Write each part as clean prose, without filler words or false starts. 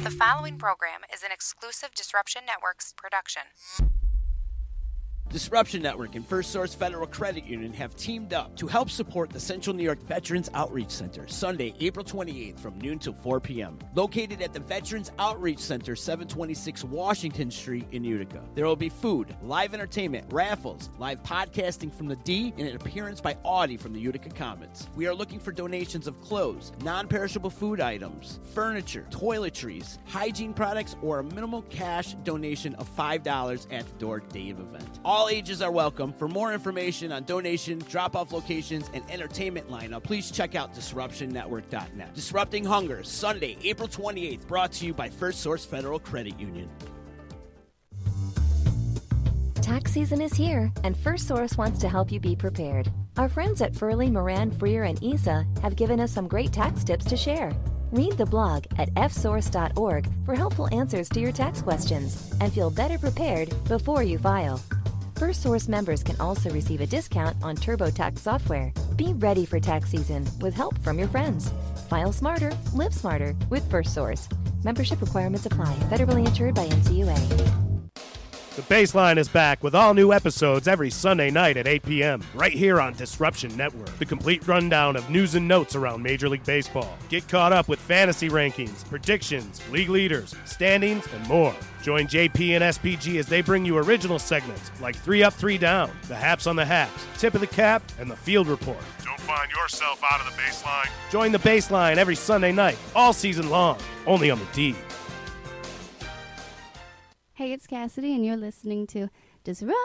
The following program is an exclusive Disruption Networks production. Disruption Network and First Source Federal Credit Union have teamed up to help support the Central New York Veterans Outreach Center, Sunday, April 28th from noon till 4 p.m. Located at the Veterans Outreach Center, 726 Washington Street in Utica. There will be food, live entertainment, raffles, live podcasting from the D, and an appearance by Audie from the Utica Comets. We are looking for donations of clothes, non-perishable food items, furniture, toiletries, hygiene products, or a minimal cash donation of $5 at the door day of event. All ages are welcome. For more information on donation, drop-off locations, and entertainment lineup, please check out DisruptionNetwork.net. Disrupting Hunger, Sunday, April 28th, brought to you by First Source Federal Credit Union. Tax season is here, and First Source wants to help you be prepared. Our friends at Furley, Moran, Freer, and ESA have given us some great tax tips to share. Read the blog at fsource.org for helpful answers to your tax questions and feel better prepared before you file. First Source members can also receive a discount on TurboTax software. Be ready for tax season with help from your friends. File smarter, live smarter with First Source. Membership requirements apply. Federally insured by NCUA. The Baseline is back with all new episodes every Sunday night at 8 p.m. right here on Disruption Network. The complete rundown of news and notes around Major League Baseball. Get caught up with fantasy rankings, predictions, league leaders, standings, and more. Join JP and SPG as they bring you original segments like 3 Up, 3 Down, the Haps on the Haps, Tip of the Cap, and the Field Report. Don't find yourself out of the Baseline. Join the Baseline every Sunday night, all season long, only on the D. Hey, it's Cassidy, and you're listening to Disruption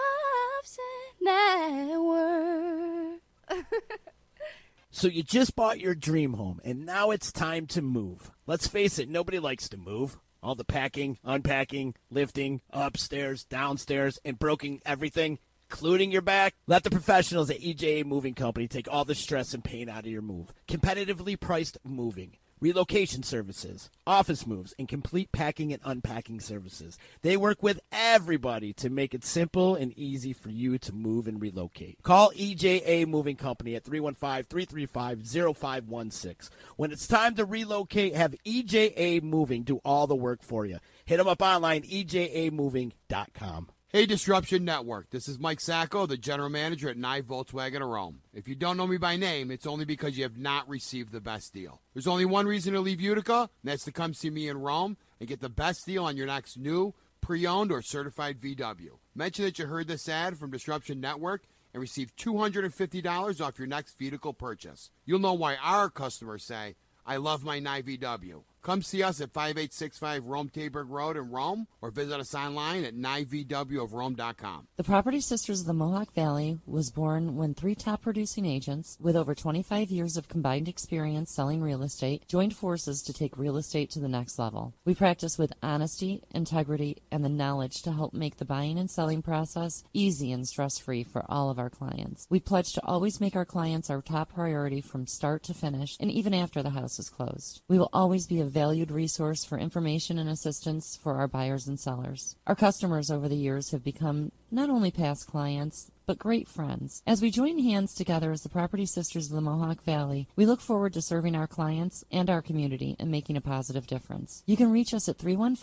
Network. So you just bought your dream home, and now it's time to move. Let's face it, nobody likes to move. All the packing, unpacking, lifting, upstairs, downstairs, and broking everything, including your back. Let the professionals at EJA Moving Company take all the stress and pain out of your move. Competitively priced moving, relocation services, office moves, and complete packing and unpacking services. They work with everybody to make it simple and easy for you to move and relocate. Call EJA Moving Company at 315-335-0516. When it's time to relocate, have EJA Moving do all the work for you. Hit them up online, ejamoving.com. Hey, Disruption Network. This is Mike Sacco, the general manager at Nye Volkswagen of Rome. If you don't know me by name, it's only because you have not received the best deal. There's only one reason to leave Utica, and that's to come see me in Rome and get the best deal on your next new, pre-owned, or certified VW. Mention that you heard this ad from Disruption Network and receive $250 off your next vehicle purchase. You'll know why our customers say, I love my Nye VW. Come see us at 5865 Rome Taberg Road in Rome, or visit us online at nyvwofrome.com. The Property Sisters of the Mohawk Valley was born when 3 top producing agents with over 25 years of combined experience selling real estate joined forces to take real estate to the next level. We practice with honesty, integrity, and the knowledge to help make the buying and selling process easy and stress-free for all of our clients. We pledge to always make our clients our top priority from start to finish, and even after the house is closed. We will always be a valued resource for information and assistance for our buyers and sellers. Our customers over the years have become not only past clients, but great friends. As we join hands together as the Property Sisters of the Mohawk Valley, we look forward to serving our clients and our community and making a positive difference. You can reach us at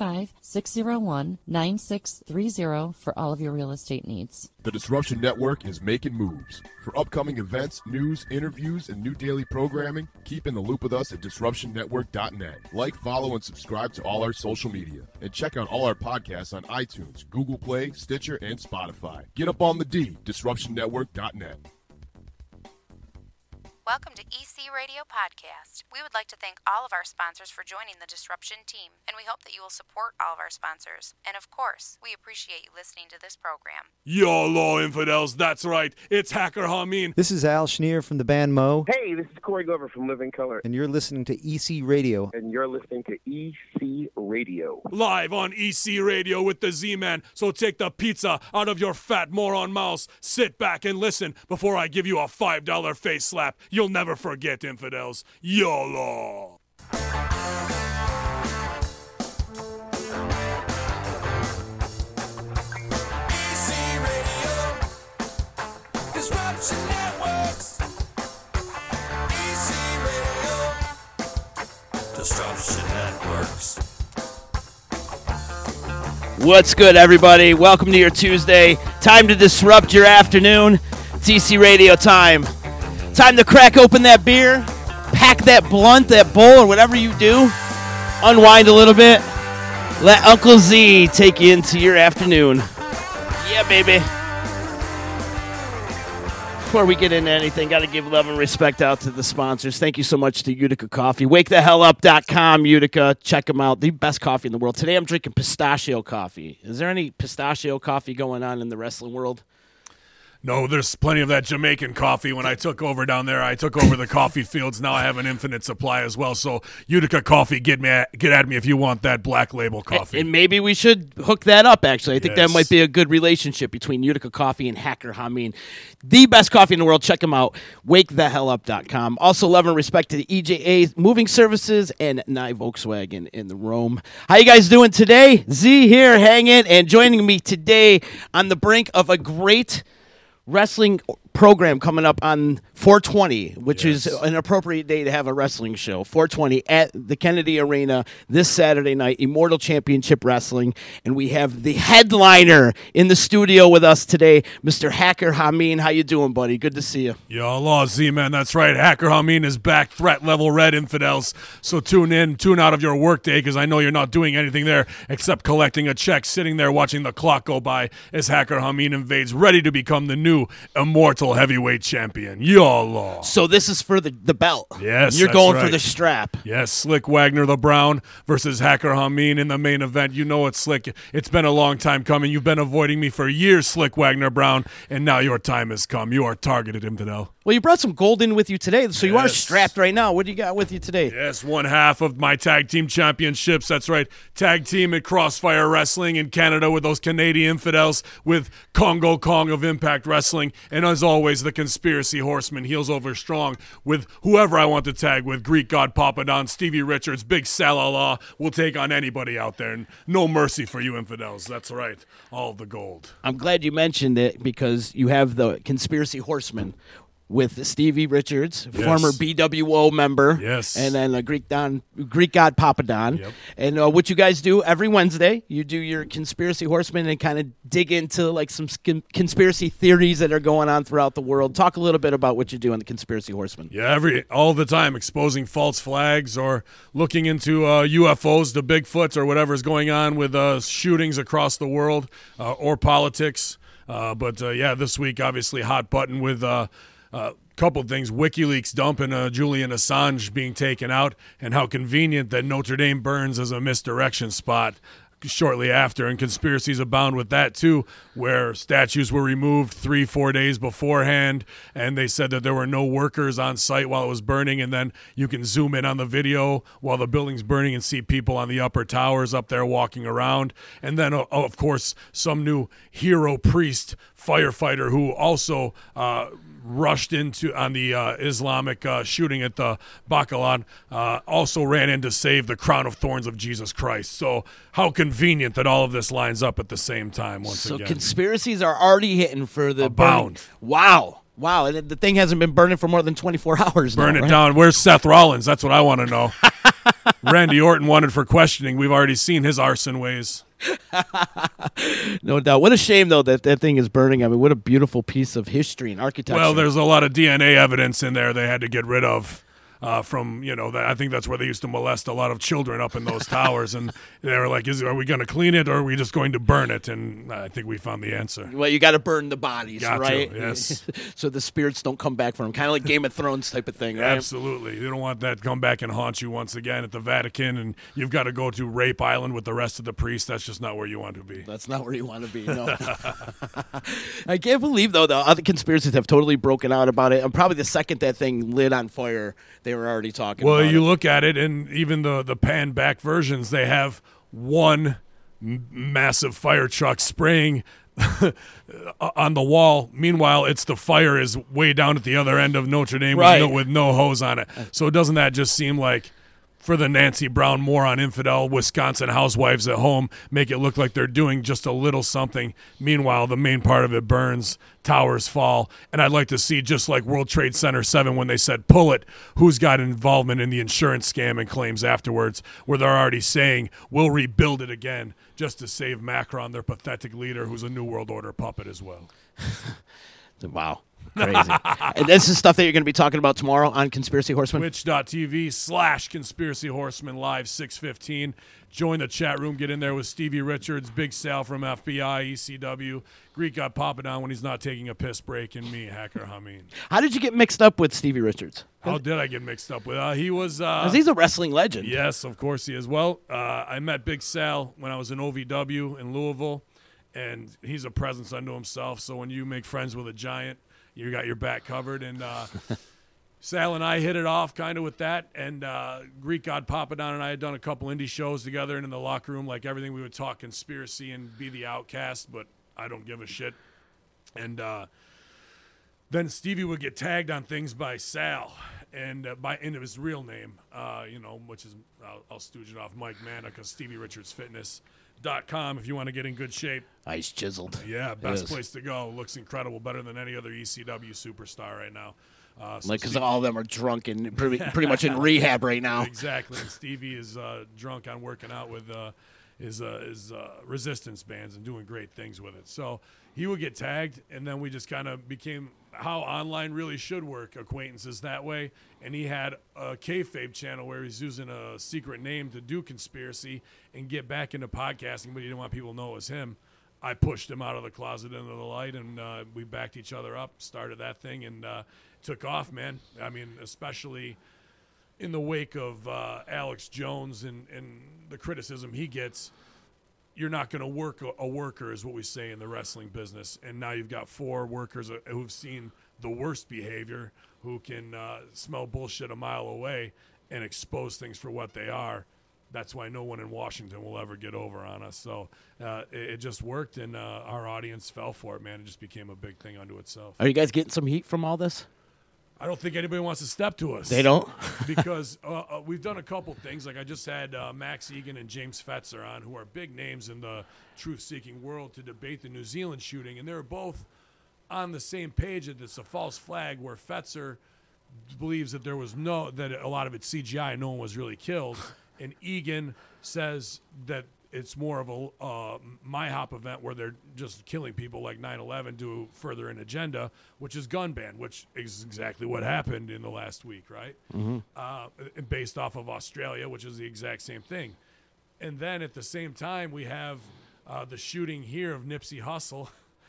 315-601-9630 for all of your real estate needs. The Disruption Network is making moves. For upcoming events, news, interviews, and new daily programming, keep in the loop with us at DisruptionNetwork.net. Like, follow, and subscribe to all our social media. And check out all our podcasts on iTunes, Google Play, Stitcher, and Spotify. Get up on the D, DisruptionNetwork.net. Welcome to EC Radio Podcast. We would like to thank all of our sponsors for joining the Disruption team, and we hope that you will support all of our sponsors. And of course, we appreciate you listening to this program. YOLO, infidels, that's right. It's Hacker Hameen. This is Al Schneer from the band Mo. Hey, this is Corey Glover from Living Color. And you're listening to EC Radio. And you're listening to EC Radio. Live on EC Radio with the Z-Man. So take the pizza out of your fat moron mouth. Sit back and listen before I give you a $5 face slap. You'll never forget, infidels. YOLO. EC Radio. Disruption Networks. EC Radio. Disruption Networks. What's good, everybody? Welcome to your Tuesday. Time to disrupt your afternoon. It's EC Radio time. Time to crack open that beer, pack that blunt, that bowl, or whatever you do. Unwind a little bit. Let Uncle Z take you into your afternoon. Yeah, baby. Before we get into anything, got to give love and respect out to the sponsors. Thank you so much to Utica Coffee. WakeTheHellUp.com, Utica. Check them out. The best coffee in the world. Today I'm drinking pistachio coffee. Is there any pistachio coffee going on in the wrestling world? No, there's plenty of that Jamaican coffee. When I took over down there, I took over the coffee fields. Now I have an infinite supply as well. So Utica Coffee, get at me if you want that black label coffee. And maybe we should hook that up, actually. I think that might be a good relationship between Utica Coffee and Hacker Hameen. The best coffee in the world. Check them out. WakeTheHellUp.com. Also, love and respect to the EJA Moving Services and Nye Volkswagen in the Rome. How you guys doing today? Z here, hanging and joining me today on the brink of a great wrestling program coming up on 420, which is an appropriate day to have a wrestling show. 420 at the Kennedy Arena this Saturday night, Immortal Championship Wrestling. And we have the headliner in the studio with us today, Mr. Hacker Hameen. How you doing, buddy? Good to see you. Yo, Allah, Z-Man, that's right. Hacker Hameen is back, threat level red infidels. So tune out of your workday, because I know you're not doing anything there except collecting a check, sitting there watching the clock go by as Hacker Hameen invades, ready to become the new Immortal Heavyweight Champion. Yo, Allah. So this is for the belt. Yes, You're going right. for the strap. Yes, Slick Wagner the Brown versus Hacker Hameen in the main event. You know it's Slick. It's been a long time coming. You've been avoiding me for years, Slick Wagner Brown, and now your time has come. You are targeted, infidel. Well, you brought some gold in with you today, so you are strapped right now. What do you got with you today? Yes, one half of my tag team championships. That's right. Tag team at Crossfire Wrestling in Canada with those Canadian infidels, with Congo Kong of Impact Wrestling, and as always, the Conspiracy Horseman, Heels Over Strong, with whoever I want to tag with. Greek God Papadon, Stevie Richards, Big Salah will take on anybody out there. And no mercy for you infidels. That's right. All the gold. I'm glad you mentioned it, because you have the Conspiracy Horseman with Stevie Richards, former BWO member, and then Greek God Papadon. Yep. And what you guys do every Wednesday, you do your Conspiracy Horseman and kind of dig into like some conspiracy theories that are going on throughout the world. Talk a little bit about what you do on the Conspiracy Horseman. Yeah, all the time, exposing false flags or looking into UFOs, the Bigfoots, or whatever's going on with shootings across the world or politics. But this week, obviously, hot button with couple things. WikiLeaks dumping Julian Assange being taken out, and how convenient that Notre Dame burns as a misdirection spot shortly after. And conspiracies abound with that too, where statues were removed 3-4 days beforehand, and they said that there were no workers on site while it was burning, and then you can zoom in on the video while the building's burning and see people on the upper towers up there walking around. And then of course some new hero priest firefighter who also rushed into on the Islamic shooting at the Bakalan, also ran in to save the crown of thorns of Jesus Christ. So how convenient that all of this lines up at the same time once again. So conspiracies are already hitting for the abound. Wow. And the thing hasn't been burning for more than 24 hours Burn now, it right? down. Where's Seth Rollins? That's what I want to know. Randy Orton wanted for questioning. We've already seen his arson ways. No doubt. What a shame, though, that thing is burning. I mean, what a beautiful piece of history and architecture. Well, there's a lot of DNA evidence in there they had to get rid of. From, I think that's where they used to molest a lot of children up in those towers. And they were like, are we going to clean it or are we just going to burn it? And I think we found the answer. Well, you got to burn the bodies, right? Yes. So the spirits don't come back from them. Kind of like Game of Thrones type of thing, right? Absolutely. You don't want that to come back and haunt you once again at the Vatican, and you've got to go to Rape Island with the rest of the priests. That's just not where you want to be. That's not where you want to be, no. I can't believe, though, the other conspiracies have totally broken out about it. And probably the second that thing lit on fire, they were already talking about it. Well, you look at it, and even the pan-back versions, they have one massive fire truck spraying on the wall. Meanwhile, the fire is way down at the other end of Notre Dame with no hose on it. So doesn't that just seem like for the Nancy Brown moron infidel Wisconsin housewives at home, make it look like they're doing just a little something. Meanwhile, the main part of it burns, towers fall, and I'd like to see, just like World Trade Center 7 when they said pull it, who's got involvement in the insurance scam and claims afterwards, where they're already saying we'll rebuild it again just to save Macron, their pathetic leader, who's a New World Order puppet as well. Wow. Crazy. And this is stuff that you're going to be talking about tomorrow on Conspiracy Horseman? Twitch.tv/Conspiracy Horseman Live 6:15. Join the chat room. Get in there with Stevie Richards, Big Sal from FBI, ECW, Greek God Papadon when he's not taking a piss break, and me, Hacker Hameen. How did you get mixed up with Stevie Richards? How did I get mixed up with? He was... 'Cause he's a wrestling legend. Yes, of course he is. Well, I met Big Sal when I was in OVW in Louisville, and he's a presence unto himself, so when you make friends with a giant, you got your back covered, and Sal and I hit it off kind of with that, and Greek God Papadon and I had done a couple indie shows together, and in the locker room, like everything, we would talk conspiracy and be the outcast, but I don't give a shit. And then Stevie would get tagged on things by Sal, and by end of his real name, which is, I'll stooge it off, Mike Manica, StevieRichardsFitness.com if you want to get in good shape. Ice chiseled. Yeah, best place to go. Looks incredible, better than any other ECW superstar right now. Because all of them are drunk and pretty much in rehab right now. Exactly. And Stevie is drunk on working out with his resistance bands and doing great things with it. So he would get tagged, and then we just kind of became how online really should work, acquaintances that way. And he had a kayfabe channel where he's using a secret name to do conspiracy and get back into podcasting, but he didn't want people to know it was him. I pushed him out of the closet into the light, and we backed each other up, started that thing, and took off, man. I mean, especially in the wake of Alex Jones and the criticism he gets. You're not going to work a worker, is what we say in the wrestling business. And now you've got 4 workers who've seen the worst behavior, who can smell bullshit a mile away and expose things for what they are. That's why no one in Washington will ever get over on us. So it just worked, and our audience fell for it, man. It just became a big thing unto itself. Are you guys getting some heat from all this? I don't think anybody wants to step to us. They don't? Because we've done a couple things. Like I just had Max Egan and James Fetzer on, who are big names in the truth-seeking world, to debate the New Zealand shooting. And they were both on the same page that it's a false flag, where Fetzer believes that that a lot of it's CGI, no one was really killed. And Egan says that it's more of a MIHOP event where they're just killing people like 9/11 to further an agenda, which is gun ban, which is exactly what happened in the last week, right? Mm-hmm. Based off of Australia, which is the exact same thing. And then at the same time, we have the shooting here of Nipsey Hussle.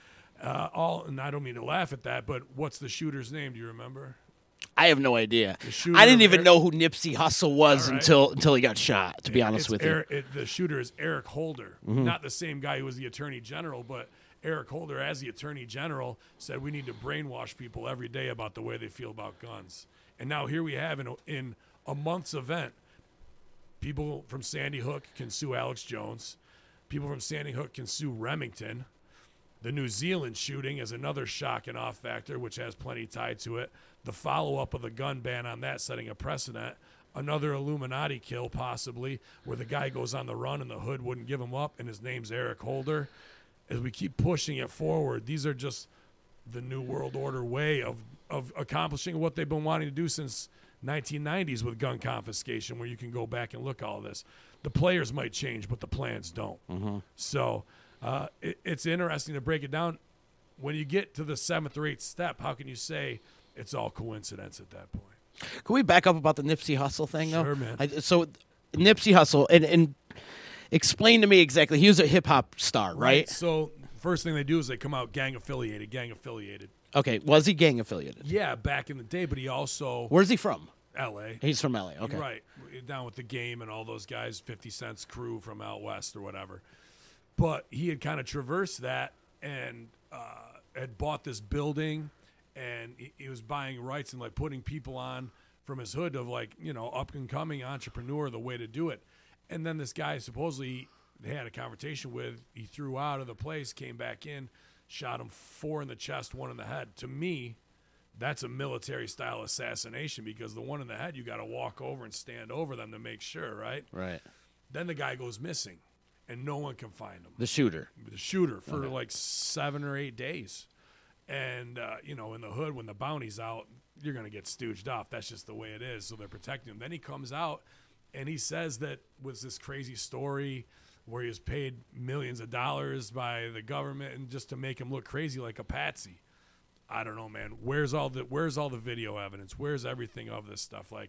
And I don't mean to laugh at that, but what's the shooter's name? Do you remember? I have no idea. I didn't even know who Nipsey Hussle was until he got shot, to be honest with you. The shooter is Eric Holder, not the same guy who was the Attorney General, but Eric Holder, as the Attorney General, said we need to brainwash people every day about the way they feel about guns. And now here we have, in a month's event, people from Sandy Hook can sue Alex Jones. People from Sandy Hook can sue Remington. The New Zealand shooting is another shock and off factor, which has plenty tied to it. The follow-up of the gun ban on that setting a precedent. Another Illuminati kill, possibly, where the guy goes on the run and the hood wouldn't give him up, and his name's Eric Holder. As we keep pushing it forward, these are just the New World Order way of accomplishing what they've been wanting to do since 1990s with gun confiscation, where you can go back and look at all this. The players might change, but the plans don't. Mm-hmm. So it's interesting to break it down. When you get to the 7th or 8th step, how can you say it's all coincidence at that point? Can we back up about the Nipsey Hussle thing, though? Sure, man. So Nipsey Hussle, and explain to me exactly. He was a hip-hop star, right? So first thing they do is they come out gang affiliated. Okay, was he gang affiliated? Yeah, back in the day, but he also... Where's he from? L.A. He's from L.A., okay. Right, down with the Game and all those guys, 50 Cent's crew from out west or whatever. But he had kind of traversed that and had bought this building, and he was buying rights and like putting people on from his hood of like, up and coming entrepreneur, the way to do it. And then this guy supposedly they had a conversation with, he threw out of the place, came back in, shot him 4 in the chest, 1 in the head. To me, that's a military-style assassination because the one in the head, you got to walk over and stand over them to make sure, right? Right. Then the guy goes missing, and no one can find him. The shooter. The shooter for like 7 or 8 days. And, in the hood, when the bounty's out, you're going to get stooged off. That's just the way it is. So they're protecting him. Then he comes out, and he says that was this crazy story where he was paid millions of dollars by the government and just to make him look crazy like a patsy. I don't know, man. Where's all the video evidence? Where's everything of this stuff? Like,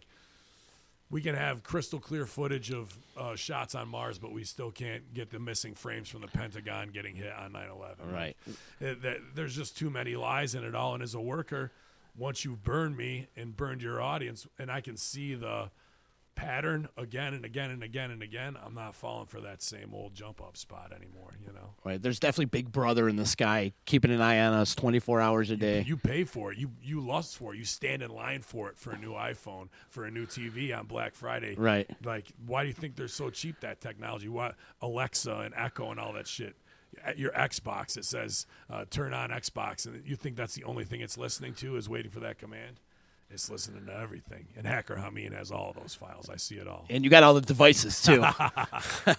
we can have crystal clear footage of shots on Mars, but we still can't get the missing frames from the Pentagon getting hit on 9/11. Right. There's just too many lies in it all. And as a worker, once you burn me and burned your audience, and I can see the pattern again and again and again and again, I'm not falling for that same old jump up spot anymore, Right. There's definitely Big Brother in the sky keeping an eye on us 24 hours a day. You pay for it. You lust for it. You stand in line for it, for a new iPhone, for a new TV on Black Friday. Right. Like, why do you think they're so cheap, that technology? Why Alexa and Echo and all that shit? At your Xbox, it says turn on Xbox, and you think that's the only thing it's listening to is waiting for that command? It's listening to everything. And Hacker Hameen has all of those files. I see it all. And you got all the devices, too. How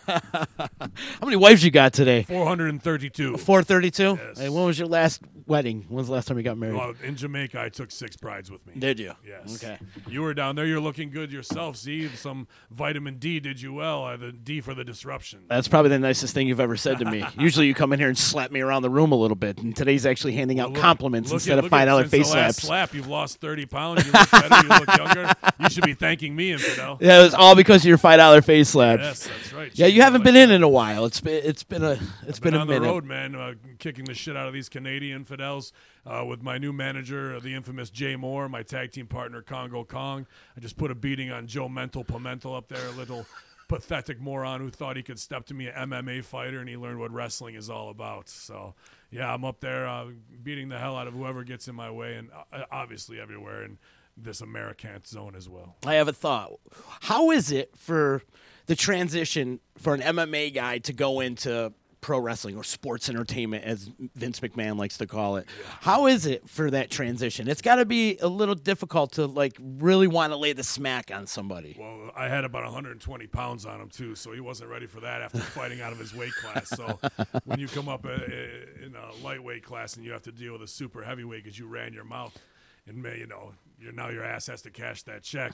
many wives you got today? 432. 432? Yes. Hey, when was your last wedding? When's the last time you got married? Well, in Jamaica, I took 6 brides with me. Did you? Yes. Okay. You were down there. You're looking good yourself. See, some vitamin D did you well. The D for the disruption. That's probably the nicest thing you've ever said to me. Usually you come in here and slap me around the room a little bit, and today's actually handing out compliments instead of $5 face Since the last slaps. slap, you've lost 30 pounds. You look better. You look younger. You should be thanking me, Infidel. Yeah, it was all because of your $5 face slaps. Yes, that's right. Yeah, you haven't been in a while. It's been a been a on minute. the road, man, kicking the shit out of these Canadian infidels with my new manager, the infamous Jay Moore, my tag team partner, Congo Kong. I just put a beating on Joe Pimentel up there, a little pathetic moron who thought he could step to me, an MMA fighter, and he learned what wrestling is all about. So, yeah, I'm up there beating the hell out of whoever gets in my way, and obviously everywhere in this American zone as well. I have a thought. How is it for the transition for an MMA guy to go into pro wrestling or sports entertainment, as Vince McMahon likes to call it? How is it for that transition? It's got to be a little difficult to really want to lay the smack on somebody. Well, I had about 120 pounds on him too, so he wasn't ready for that after fighting out of his weight class. So when you come up in a lightweight class and you have to deal with a super heavyweight because you ran your mouth, and now your ass has to cash that check.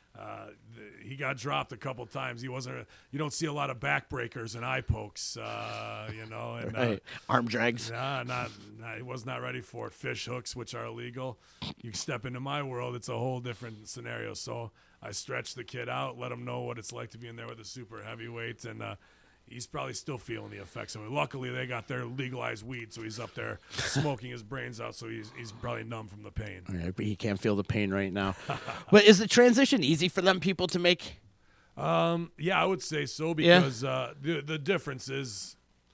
He got dropped a couple times. You don't see a lot of backbreakers and eye pokes, and right. Arm drags. He was not ready for it. Fish hooks, which are illegal. You step into my world, it's a whole different scenario. So I stretched the kid out, let him know what it's like to be in there with a super heavyweight, and he's probably still feeling the effects of it. Luckily, they got their legalized weed, so he's up there smoking his brains out, so he's probably numb from the pain. Right, but he can't feel the pain right now. But is the transition easy for them people to make? Yeah, I would say so, because the difference is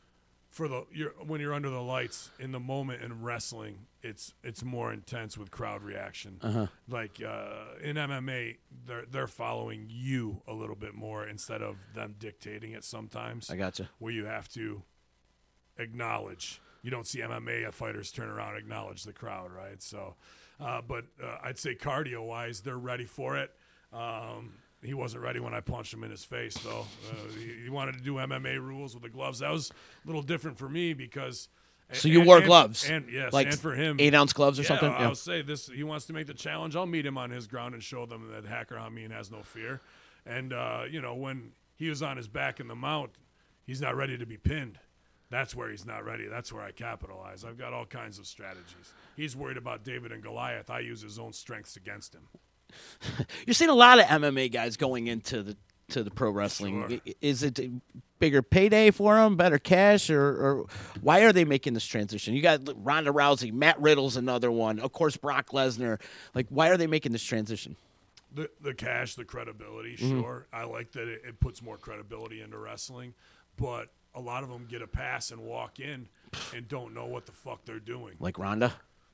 when you're under the lights in the moment in wrestling, it's more intense with crowd reaction. Like in MMA, they're following you a little bit more instead of them dictating it sometimes. I gotcha. Where you have to acknowledge. You don't see MMA fighters turn around and acknowledge the crowd, right? So, but I'd say cardio-wise, they're ready for it. He wasn't ready when I punched him in his face, though. He wanted to do MMA rules with the gloves. That was a little different for me because. So you wore gloves, and yes, like and for him, 8-ounce gloves or something. I'll say this: he wants to make the challenge. I'll meet him on his ground and show them that Hacker Hameen has no fear. And when he was on his back in the mount, he's not ready to be pinned. That's where he's not ready. That's where I capitalize. I've got all kinds of strategies. He's worried about David and Goliath. I use his own strengths against him. You're seeing a lot of MMA guys going into the pro wrestling. Sure. Is it a bigger payday for them, better cash, or why are they making this transition? You got Ronda Rousey, Matt Riddle's another one, of course Brock Lesnar. Like, why are they making this transition? The cash, the credibility, sure. I like that it puts more credibility into wrestling, but a lot of them get a pass and walk in and don't know what the fuck they're doing. Like Ronda?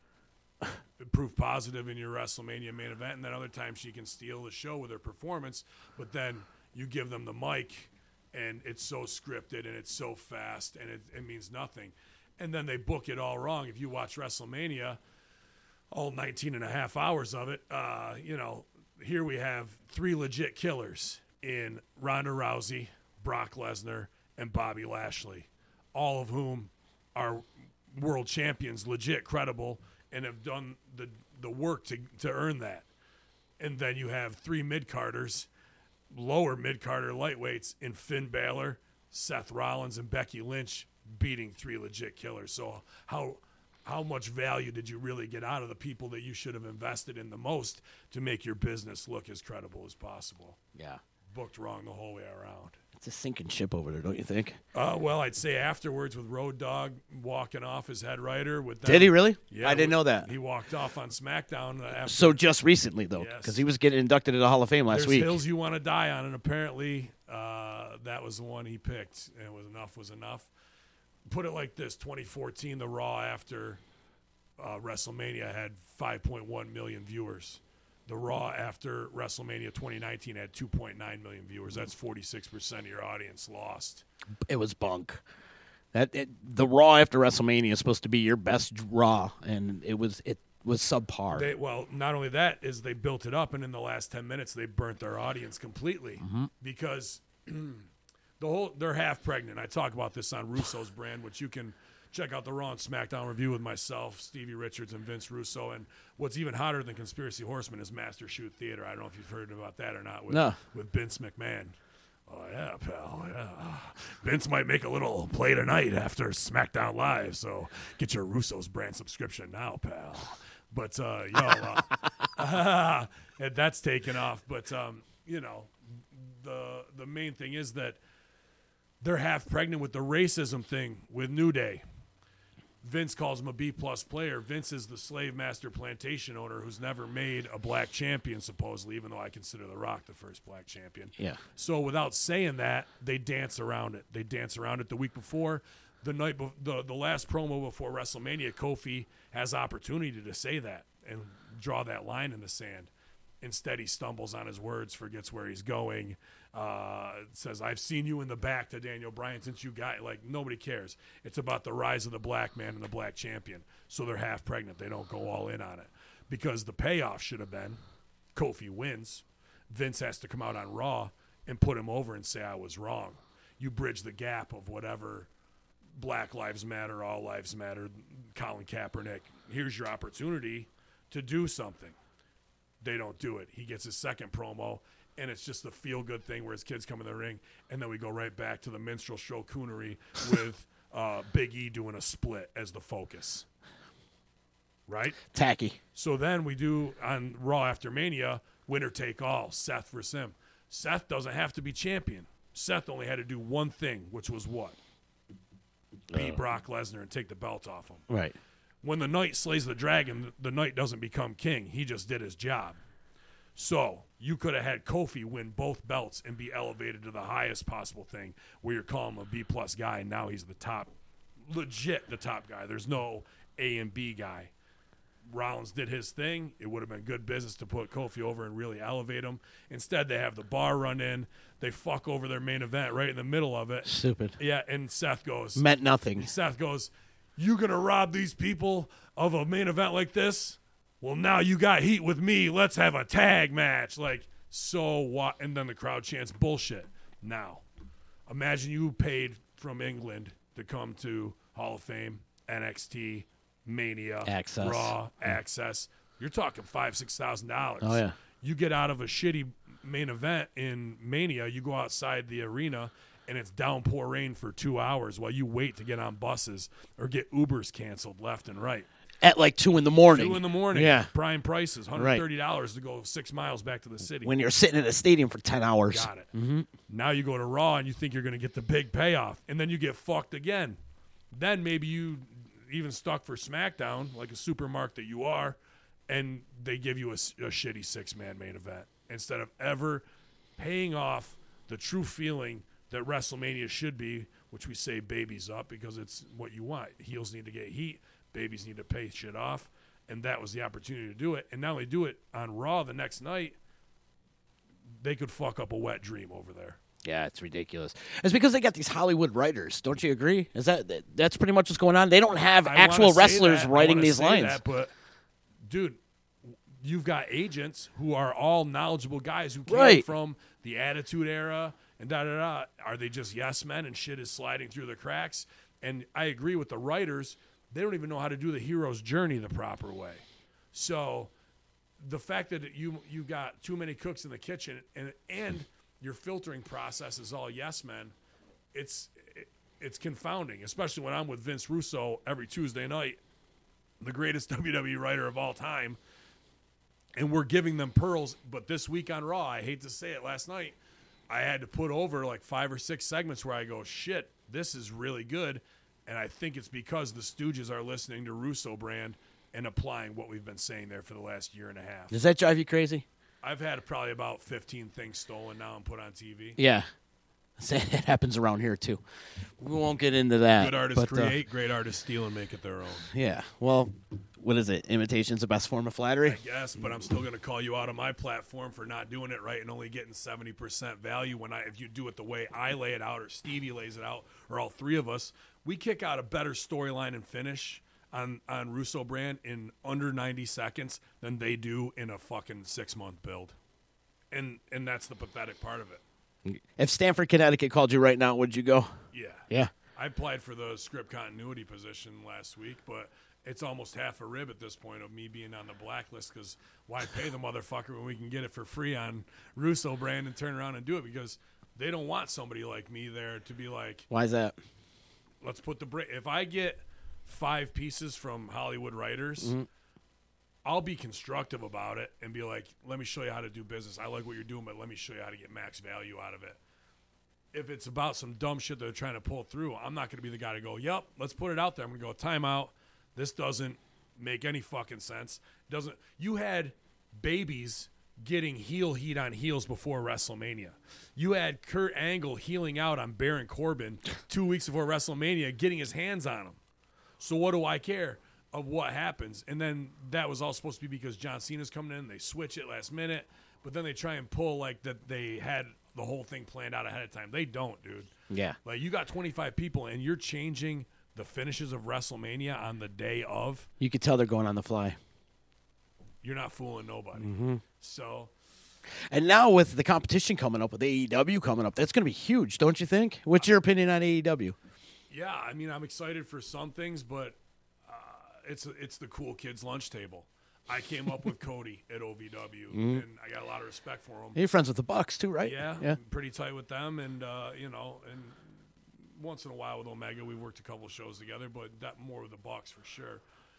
Proof positive in your WrestleMania main event, and then other times she can steal the show with her performance, but then you give them the mic and it's so scripted and it's so fast and it means nothing. And then they book it all wrong. If you watch WrestleMania, all 19 and a half hours of it. Here we have 3 legit killers in Ronda Rousey, Brock Lesnar, and Bobby Lashley, all of whom are world champions, legit, credible, and have done the work to earn that. And then you have 3 mid-carders, lower mid-carder lightweights in Finn Balor, Seth Rollins, and Becky Lynch beating 3 legit killers. So how much value did you really get out of the people that you should have invested in the most to make your business look as credible as possible? Yeah. Booked wrong the whole way around. It's a sinking ship over there, don't you think? Well, I'd say afterwards with Road Dogg walking off as head writer. With them. Did he really? Yeah, I didn't know that. He walked off on SmackDown. After. So just recently, though, because he was getting inducted into the Hall of Fame last There's week. Hills You Want to Die On, and apparently that was the one he picked, and it was enough. Put it like this, 2014, the Raw after WrestleMania had 5.1 million viewers. The Raw after WrestleMania 2019 had 2.9 million viewers. That's 46% of your audience lost. It was bunk. The Raw after WrestleMania is supposed to be your best Raw, and it was subpar. Well, not only that is they built it up, and in the last 10 minutes they burnt their audience completely because they're half pregnant. I talk about this on Russo's brand, which you can check out the Raw and SmackDown review with myself, Stevie Richards, and Vince Russo. And what's even hotter than Conspiracy Horseman is Master Shoot Theater. I don't know if you've heard about that or not with Vince McMahon. Oh, yeah, pal, yeah. Vince might make a little play tonight after SmackDown Live, so get your Russo's brand subscription now, pal. But, and that's taken off. But, the main thing is that they're half pregnant with the racism thing with New Day. Vince calls him a B-plus player. Vince is the slave master plantation owner who's never made a black champion, supposedly, even though I consider The Rock the first black champion. Yeah. So without saying that, they dance around it. They dance around it the week before. The last promo before WrestleMania, Kofi has opportunity to say that and draw that line in the sand. Instead, he stumbles on his words, forgets where he's going, says, I've seen you in the back to Daniel Bryan since you got, nobody cares. It's about the rise of the black man and the black champion. So they're half pregnant. They don't go all in on it. Because the payoff should have been Kofi wins. Vince has to come out on Raw and put him over and say, I was wrong. You bridge the gap of whatever Black Lives Matter, All Lives Matter, Colin Kaepernick. Here's your opportunity to do something. They don't do it. He gets his second promo, and it's just the feel-good thing where his kids come in the ring, and then we go right back to the minstrel show coonery with Big E doing a split as the focus. Right? Tacky. So then we do, on Raw after Mania, winner take all, Seth versus him. Seth doesn't have to be champion. Seth only had to do one thing, which was what? Beat Brock Lesnar and take the belt off him. Right. When the Knight slays the dragon, the Knight doesn't become king. He just did his job. So you could have had Kofi win both belts and be elevated to the highest possible thing where you're calling him a B-plus guy, and now he's the top, legit the top guy. There's no A and B guy. Rollins did his thing. It would have been good business to put Kofi over and really elevate him. Instead, they have the bar run in. They fuck over their main event right in the middle of it. Stupid. Yeah, and Seth goes. Meant nothing. Seth goes, you going to rob these people of a main event like this? Well, now you got heat with me. Let's have a tag match. So what? And then the crowd chants bullshit. Now, imagine you paid from England to come to Hall of Fame, NXT, Mania, Access. Raw, Access. You're talking $5,000-$6,000. Oh, yeah. You get out of a shitty main event in Mania, you go outside the arena, and it's downpour rain for 2 hours while you wait to get on buses or get Ubers canceled left and right. At 2 in the morning. 2 in the morning. Yeah. Prime prices, $130 to go 6 miles back to the city. When you're sitting in a stadium for 10 hours. Got it. Now you go to Raw and you think you're going to get the big payoff, and then you get fucked again. Then maybe you even stuck for SmackDown, like a supermarket that you are, and they give you a shitty 6-man main event instead of ever paying off the true feeling that WrestleMania should be, which we say babies up because it's what you want. Heels need to get heat. Babies need to pay shit off. And that was the opportunity to do it. And not only do it on Raw the next night, they could fuck up a wet dream over there. Yeah, it's ridiculous. It's because they got these Hollywood writers. Don't you agree? That's pretty much what's going on? They don't have actual wrestlers writing these lines. But dude, you've got agents who are all knowledgeable guys who came Right. from the Attitude Era and da-da-da. Are they just yes men and shit is sliding through the cracks? And I agree with the writers. They don't even know how to do the hero's journey the proper way. So the fact that you got too many cooks in the kitchen and your filtering process is all yes men, it's confounding, especially when I'm with Vince Russo every Tuesday night, the greatest WWE writer of all time, and we're giving them pearls. But this week on Raw, I hate to say it, last night, I had to put over like 5 or 6 segments where I go, shit, this is really good. And I think it's because the Stooges are listening to Russo brand and applying what we've been saying there for the last year and a half. Does that drive you crazy? I've had probably about 15 things stolen now and put on TV. Yeah. It happens around here, too. We won't get into that. Good artists create, great artists steal and make it their own. Yeah. Well, what is it? Imitation's the best form of flattery? I guess, but I'm still going to call you out on my platform for not doing it right and only getting 70% value if you do it the way I lay it out or Stevie lays it out or all three of us. We kick out a better storyline and finish on Russo brand in under 90 seconds than they do in a fucking 6-month build. And that's the pathetic part of it. If Stamford, Connecticut called you right now, would you go? Yeah. Yeah. I applied for the script continuity position last week, but it's almost half a rib at this point of me being on the blacklist because why pay the motherfucker when we can get it for free on Russo brand and turn around and do it because they don't want somebody like me there to be like. Why is that? Let's put the break. If I get 5 pieces from Hollywood writers, Mm-hmm. I'll be constructive about it and be like, let me show you how to do business. I like what you're doing, but let me show you how to get max value out of it. If it's about some dumb shit that they're trying to pull through, I'm not going to be the guy to go, yep, let's put it out there. I'm going to go, timeout. This doesn't make any fucking sense. You had babies getting heel heat on heels before WrestleMania. You had Kurt Angle healing out on Baron Corbin 2 weeks before WrestleMania, getting his hands on him. So what do I care of what happens? And then that was all supposed to be because John Cena's coming in. They switch it last minute, but then they try and pull like that they had the whole thing planned out ahead of time. They don't, dude. Yeah. Like you got 25 people and you're changing the finishes of WrestleMania on the day of. You could tell they're going on the fly. You're not fooling nobody. Mm-hmm. So. And now with the competition coming up, with AEW coming up, that's going to be huge, don't you think? What's your opinion on AEW? Yeah, I mean, I'm excited for some things, but it's the cool kids lunch table. I came up with Cody at OVW, and I got a lot of respect for him. You're friends with the Bucks too, right? Yeah, yeah. I'm pretty tight with them, and and once in a while with Omega, we worked a couple of shows together, but that more with the Bucks for sure.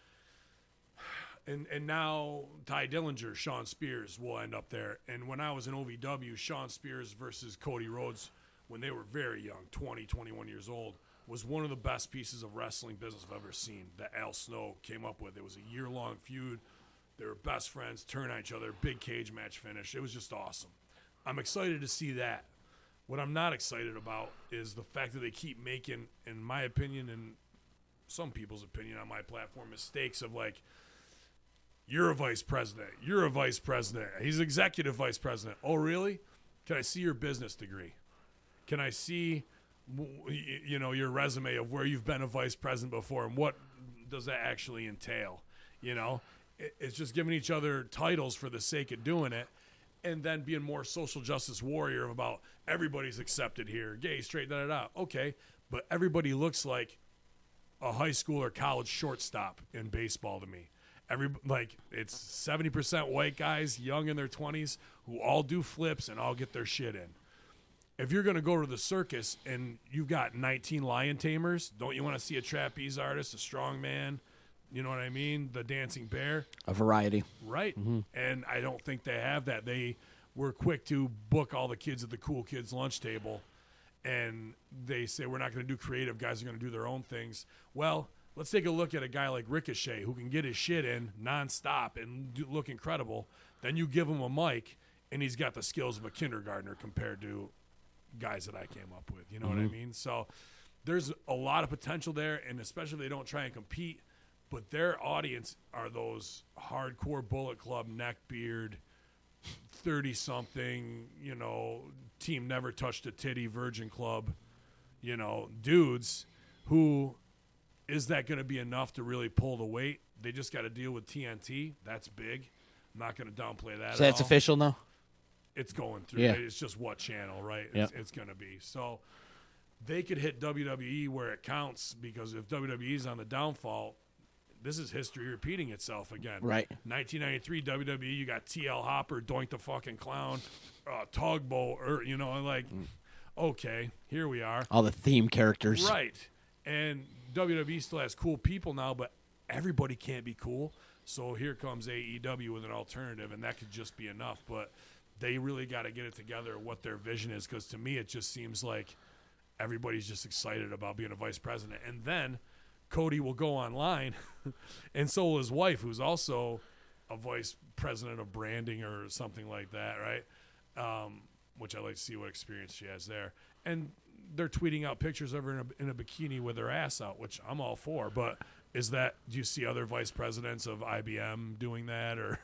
And now Ty Dillinger, Sean Spears will end up there. And when I was in OVW, Sean Spears versus Cody Rhodes, when they were very young, 20, 21 years old, was one of the best pieces of wrestling business I've ever seen that Al Snow came up with. It was a year-long feud. They were best friends, turn on each other, big cage match finish. It was just awesome. I'm excited to see that. What I'm not excited about is the fact that they keep making, in my opinion and some people's opinion on my platform, mistakes of like, you're a vice president. You're a vice president. He's executive vice president. Oh, really? Can I see your business degree? Can I see, your resume of where you've been a vice president before and what does that actually entail? It's just giving each other titles for the sake of doing it and then being more social justice warrior about everybody's accepted here, gay, straight, da-da-da. Okay, but everybody looks like a high school or college shortstop in baseball to me. It's 70% white guys, young in their 20s, who all do flips and all get their shit in. If you're going to go to the circus and you've got 19 lion tamers, don't you want to see a trapeze artist, a strong man, you know what I mean, the dancing bear? A variety. Right. Mm-hmm. And I don't think they have that. They were quick to book all the kids at the cool kids lunch table, and they say we're not going to do creative. Guys are going to do their own things. Well, let's take a look at a guy like Ricochet who can get his shit in nonstop and look incredible. Then you give him a mic, and he's got the skills of a kindergartner compared to guys that I came up with. You know what I mean? So there's a lot of potential there, and especially if they don't try and compete. But their audience are those hardcore Bullet Club, neckbeard, 30-something, team never touched a titty, Virgin Club, dudes who Is that going to be enough to really pull the weight? They just got to deal with TNT. That's big. I'm not going to downplay that. So that's official now? It's going through. Yeah. It's just what channel, right? Yep. It's going to be. So they could hit WWE where it counts, because if WWE's on the downfall, this is history repeating itself again. Right. 1993 WWE, you got TL Hopper, Doink the fucking Clown, Tugboat, okay, here we are. All the theme characters. Right. And WWE still has cool people now, but everybody can't be cool. So here comes AEW with an alternative, and that could just be enough. But they really got to get it together, what their vision is, because to me it just seems like everybody's just excited about being a vice president. And then Cody will go online, and so will his wife, who's also a vice president of branding or something like that, right? Which I like to see what experience she has there. And they're tweeting out pictures of her in a bikini with her ass out, which I'm all for. But do you see other vice presidents of IBM doing that, or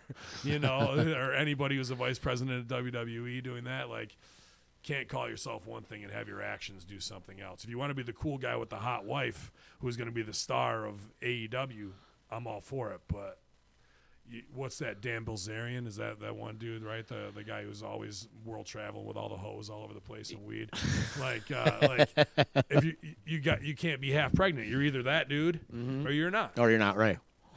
or anybody who's a vice president of WWE doing that? Like, can't call yourself one thing and have your actions do something else. If you want to be the cool guy with the hot wife who's going to be the star of AEW, I'm all for it. But what's that, Dan Bilzerian? Is that one dude, right? The guy who's always world traveling with all the hoes all over the place and weed. like if you can't be half pregnant. You're either that dude or you're not. Or you're not, right.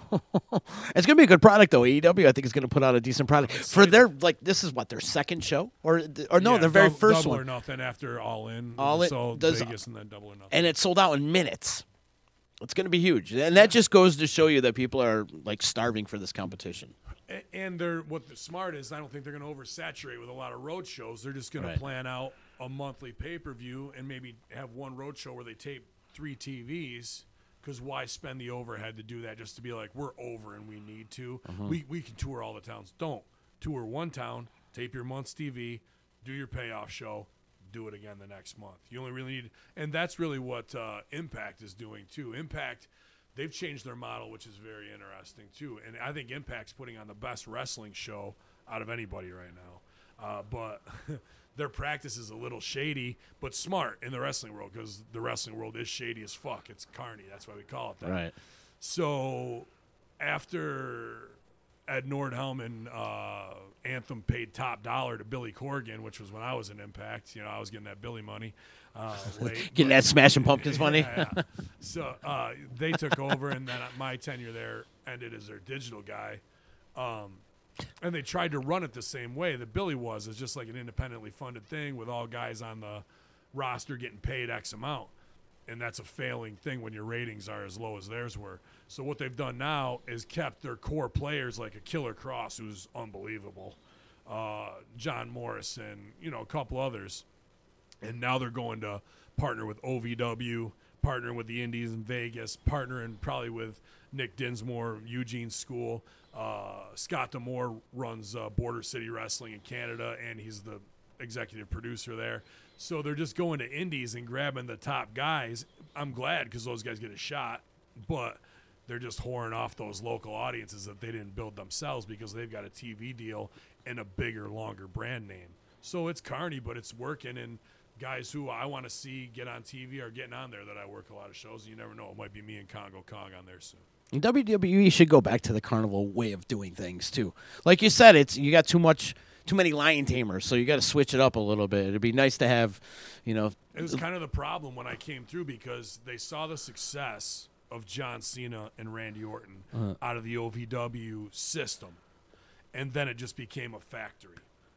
It's going to be a good product, though. AEW, I think, is going to put out a decent product. For their, this is what, their second show? Or no, their very first Double one. or Nothing after All In. So Vegas and then Double or Nothing. And it sold out in minutes. It's going to be huge. And that just goes to show you that people are, starving for this competition. And what the smart is, I don't think they're going to oversaturate with a lot of road shows. They're just going to plan out a monthly pay-per-view and maybe have one road show where they tape 3 TVs. Because why spend the overhead to do that just to be like, we're over and we need to? We can tour all the towns. Don't. Tour one town, tape your month's TV, do your payoff show, do it again the next month. You only really need – and that's really what Impact is doing too. Impact, they've changed their model, which is very interesting too. And I think Impact's putting on the best wrestling show out of anybody right now. But – their practice is a little shady, but smart in the wrestling world, because the wrestling world is shady as fuck. It's carny. That's why we call it that. Right. So after Ed Nordhelm and Anthem paid top dollar to Billy Corgan, which was when I was in Impact, I was getting that Billy money. Getting that Smashing Pumpkins money? Yeah. So they took over, and then my tenure there ended as their digital guy. And they tried to run it the same way that Billy was. It's just like an independently funded thing with all guys on the roster getting paid X amount. And that's a failing thing when your ratings are as low as theirs were. So what they've done now is kept their core players like a Killer Cross, who's unbelievable, John Morrison, a couple others. And now they're going to partner with OVW, partnering with the Indies in Vegas, partnering probably with Nick Dinsmore, Eugene's school. Scott D'Amore runs Border City Wrestling in Canada, and he's the executive producer there. So they're just going to indies and grabbing the top guys. I'm glad, because those guys get a shot, but they're just whoring off those local audiences that they didn't build themselves, because they've got a TV deal and a bigger, longer brand name. So it's carny, but it's working, and guys who I want to see get on TV are getting on there that I work a lot of shows, and you never know. It might be me and Congo Kong on there soon. WWE should go back to the carnival way of doing things too. Like you said, you got too many lion tamers, so you got to switch it up a little bit. It'd be nice to have, It was kind of the problem when I came through, because they saw the success of John Cena and Randy Orton out of the OVW system, and then it just became a factory.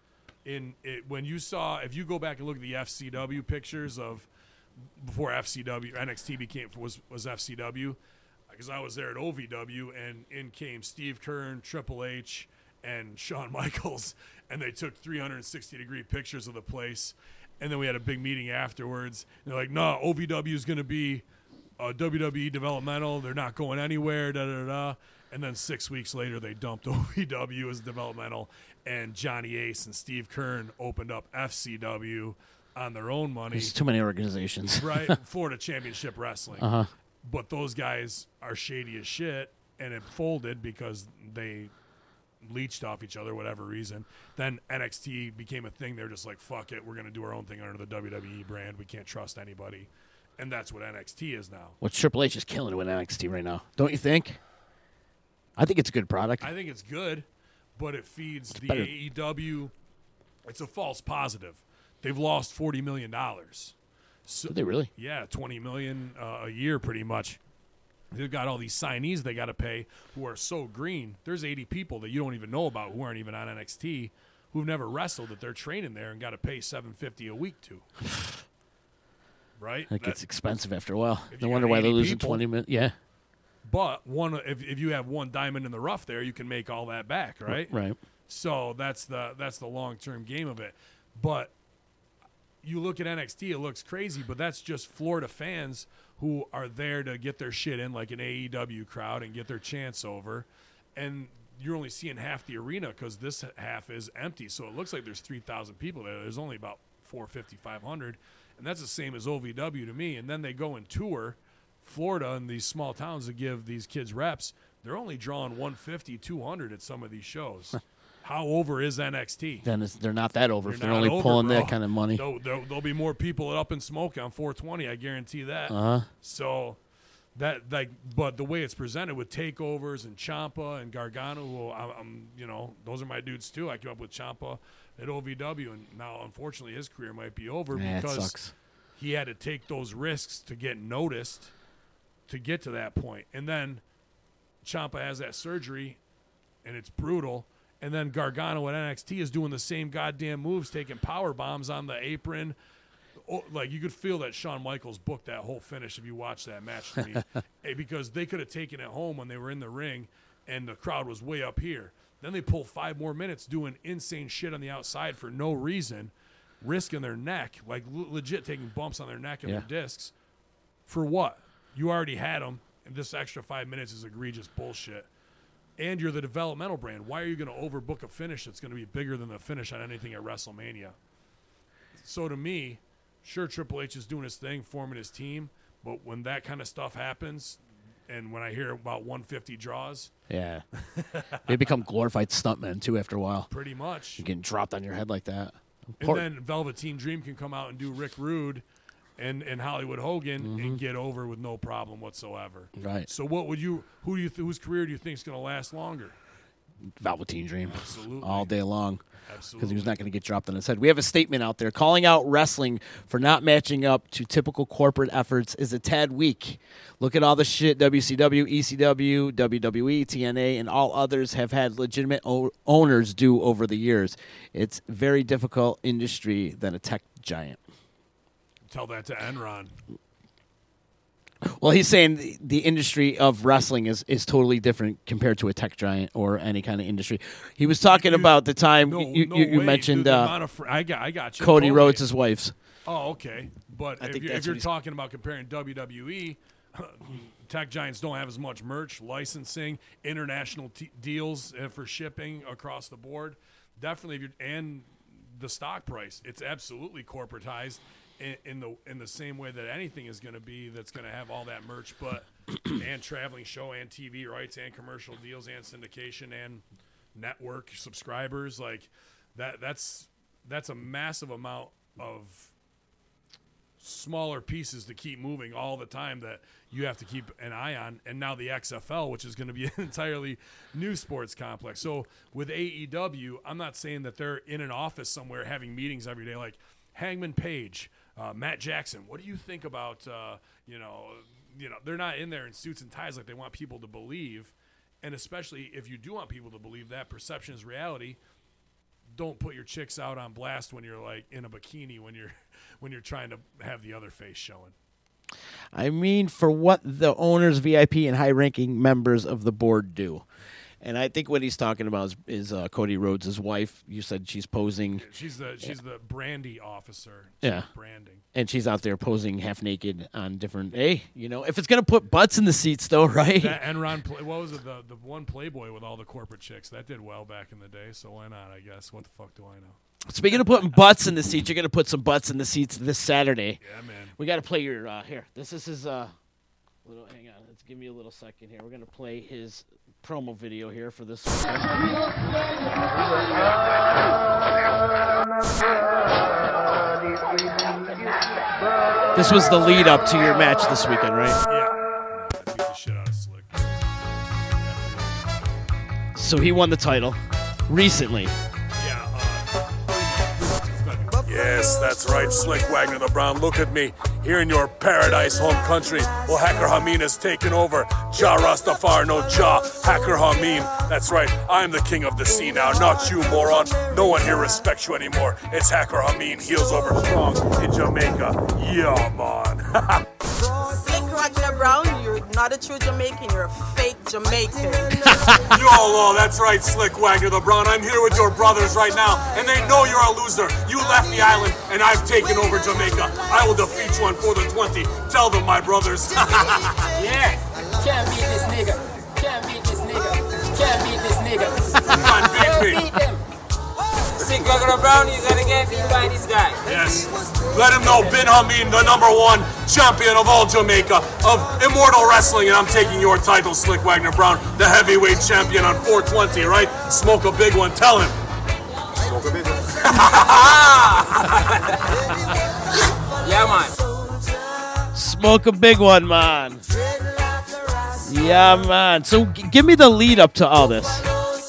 If you go back and look at the FCW pictures of before NXT was FCW. Because I was there at OVW, and in came Steve Kern, Triple H, and Shawn Michaels, and they took 360-degree pictures of the place. And then we had a big meeting afterwards. And they're like, no, OVW is going to be WWE developmental. They're not going anywhere, da-da-da. And then 6 weeks later, they dumped OVW as developmental, and Johnny Ace and Steve Kern opened up FCW on their own money. There's too many organizations. Right? Florida Championship Wrestling. But those guys are shady as shit, and it folded because they leached off each other, whatever reason. Then NXT became a thing. They're just like, fuck it, we're going to do our own thing under the WWE brand. We can't trust anybody. And that's what NXT is now. Well, Triple H is killing it with NXT right now. Don't you think? I think it's a good product. I think it's good, but it feeds the better. AEW. It's a false positive. They've lost $40 million. So, Did they really? Yeah, $20 million a year pretty much. They've got all these signees they got to pay who are so green. There's 80 people that you don't even know about who aren't even on NXT who've never wrestled that they're training there and got to pay $750 a week to. Right? It gets expensive after a while. If No you wonder got why they're 80 losing people- 20 minutes. Yeah. But if you have one diamond in the rough there, you can make all that back, right? Right. So that's the long-term game of it. But you look at NXT, it looks crazy, but that's just Florida fans who are there to get their shit in like an AEW crowd and get their chance over. And you're only seeing half the arena because this half is empty. So it looks like there's 3,000 people there. There's only about 450, 500. And that's the same as OVW to me. And then they go and tour Florida and these small towns to give these kids reps. They're only drawing 150, 200 at some of these shows. How over is NXT? Then they're not that over if they're not only over, pulling bro. that kind of money. There'll be more people at Up in Smoke on 420. I guarantee that. Uh-huh. So but the way it's presented with takeovers and Ciampa and Gargano, who I'm those are my dudes too. I came up with Ciampa at OVW, and now unfortunately his career might be over Yeah, it because sucks. he had to take those risks to get noticed to get to that point. And then Ciampa has that surgery, and it's brutal. And then Gargano at NXT is doing the same goddamn moves, taking power bombs on the apron. Oh, like, you could feel that Shawn Michaels booked that whole finish if you watch that match to me. Because they could have taken it home when they were in the ring, and the crowd was way up here. Then they pull 5 more minutes doing insane shit on the outside for no reason, risking their neck, like legit taking bumps on their neck and their discs. For what? You already had them, and this extra 5 minutes is egregious bullshit. And you're the developmental brand. Why are you going to overbook a finish that's going to be bigger than the finish on anything at WrestleMania? So to me, sure, Triple H is doing his thing, forming his team, but when that kind of stuff happens, and when I hear about 150 draws, Yeah. They become glorified stuntmen, too, after a while. pretty much. You're getting dropped on your head like that. And then Velveteen Dream can come out and do Rick Rude and Hollywood Hogan and get over with no problem whatsoever. Right. So whose career do you think is going to last longer? Velveteen Dream. Absolutely. All day long. Absolutely. Because he was not going to get dropped on his head. We have a statement out there. Calling out wrestling for not matching up to typical corporate efforts is a tad weak. Look at all the shit WCW, ECW, WWE, TNA, and all others have had legitimate owners do over the years. It's a very difficult industry than a tech giant. Tell that to Enron. Well, he's saying the industry of wrestling is totally different compared to a tech giant or any kind of industry. He was talking about the time you mentioned Dude, the amount of I got you. Cody Totally. Rhodes' his wife's. Oh, okay. But I think if that's you're what he's- talking about comparing WWE, tech giants don't have as much merch, licensing, international deals for shipping across the board. Definitely, and the stock price, it's absolutely corporatized in the same way that anything is going to be that's going to have all that merch, but and traveling show and TV rights and commercial deals and syndication and network subscribers like that's a massive amount of smaller pieces to keep moving all the time that you have to keep an eye on. And now the XFL, which is going to be an entirely new sports complex. So with AEW, I'm not saying that they're in an office somewhere having meetings every day like Hangman Page, Matt Jackson. What do you think about they're not in there in suits and ties like they want people to believe. And especially if you do want people to believe that perception is reality, don't put your chicks out on blast when you're like in a bikini when you're trying to have the other face showing. I mean, for what the owners, VIP, and high-ranking members of the board do. And I think what he's talking about is Cody Rhodes' wife. You said she's posing. She's the brandy officer. Yeah. Branding. And she's out there posing half naked on different. Hey, if it's gonna put butts in the seats, though, right? That Enron, what was it? The one Playboy with all the corporate chicks that did well back in the day. So why not? I guess. What the fuck do I know? Speaking of putting butts in the seats, you're gonna put some butts in the seats this Saturday. Yeah, man. We got to play your here. This is his little. Hang on. Let's give me a little second here. We're gonna play his promo video here for this one. This was the lead up to your match this weekend, right? Yeah. I beat the shit out of Slick. So he won the title recently. Yes, that's right, Slick Wagner the Brown. Look at me, here in your paradise home country. Well, Hacker Hameen has taken over. Jah Rastafari, no Jah, Hacker Hameen. That's right, I'm the king of the sea now, not you, moron. No one here respects you anymore. It's Hacker Hameen, heels over strong in Jamaica. Yeah, man. Slick Wagner Brown, you're not a true Jamaican, you're a fake Jamaican. YOLO, that's right, Slick Wagner the Brown. I'm here with your brothers right now, and they know you're a loser. You left the island, and I've taken over Jamaica. I will defeat you on 4 the 20. Tell them, my brothers. Yeah, can't beat this nigga. Can't beat this nigga. Can't beat this nigga. Can't beat me. Beat them. Slick Wagner Brown, you gotta get beat by this guy. Yes. Let him know Bin Hameen, the #1 champion of all Jamaica, of Immortal Wrestling, and I'm taking your title, Slick Wagner Brown, the heavyweight champion on 420, right? Smoke a big one. Tell him. Smoke a big one. Yeah, man. Smoke a big one, man. Yeah, man. So give me the lead up to all this.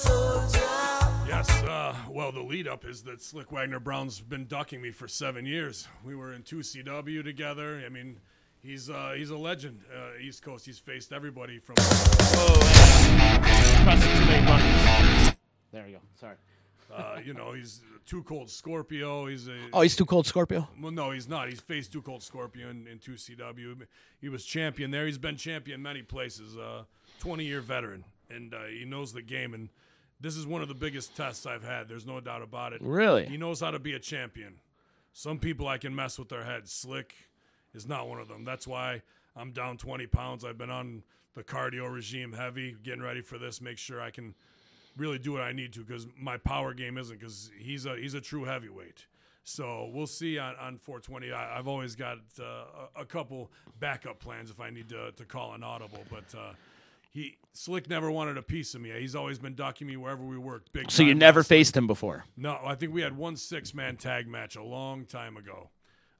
Well, the lead up is that Slick Wagner Brown's been ducking me for 7 years. We were in 2CW together. I mean, he's a legend. East Coast, he's faced everybody from. There we go. Sorry. He's Too Cold Scorpio. He's Too Cold Scorpio? Well, no, he's not. He's faced Too Cold Scorpio in 2CW. He was champion there. He's been champion many places. 20-year veteran, and he knows the game. And this is one of the biggest tests I've had. There's no doubt about it. Really? He knows how to be a champion. Some people I can mess with their heads. Slick is not one of them. That's why I'm down 20 pounds. I've been on the cardio regime heavy, getting ready for this, make sure I can really do what I need to, because my power game isn't, because he's a true heavyweight. So we'll see on 420. I've always got a couple backup plans if I need to call an audible, but Slick never wanted a piece of me. He's always been ducking me wherever we worked. Big. So you never faced him before? No, I think we had one 6-man tag match a long time ago.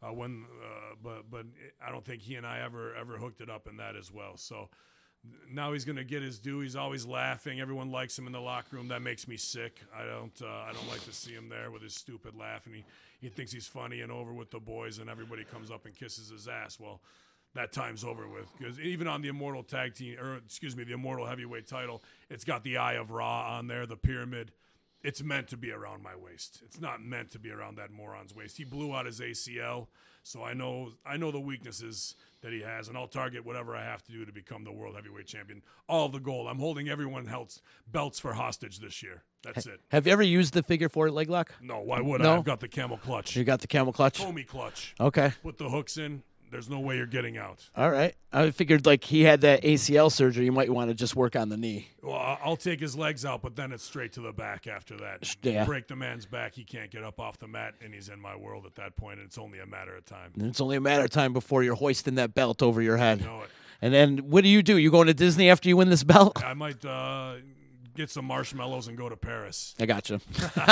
But I don't think he and I ever hooked it up in that as well. So now he's going to get his due. He's always laughing. Everyone likes him in the locker room. That makes me sick. I don't like to see him there with his stupid laugh, and he thinks he's funny and over with the boys, and everybody comes up and kisses his ass. Well, that time's over with, because even on the Immortal Tag Team, the Immortal Heavyweight title, it's got the Eye of Ra on there, the pyramid. It's meant to be around my waist. It's not meant to be around that moron's waist. He blew out his ACL, so I know the weaknesses that he has, and I'll target whatever I have to do to become the World Heavyweight Champion. All the goal. I'm holding everyone else's belts for hostage this year. That's it. Have you ever used the figure 4 leg lock? No, why would I? I've got the camel clutch. You got the camel clutch? Comey clutch. Okay. Put the hooks in. There's no way you're getting out. All right. I figured like he had that ACL surgery. You might want to just work on the knee. Well, I'll take his legs out, but then it's straight to the back after that. Yeah. Break the man's back. He can't get up off the mat, and he's in my world at that point, and it's only a matter of time. And it's only a matter of time before you're hoisting that belt over your head. You know it. And then what do? You going to Disney after you win this belt? I might get some marshmallows and go to Paris. I got you.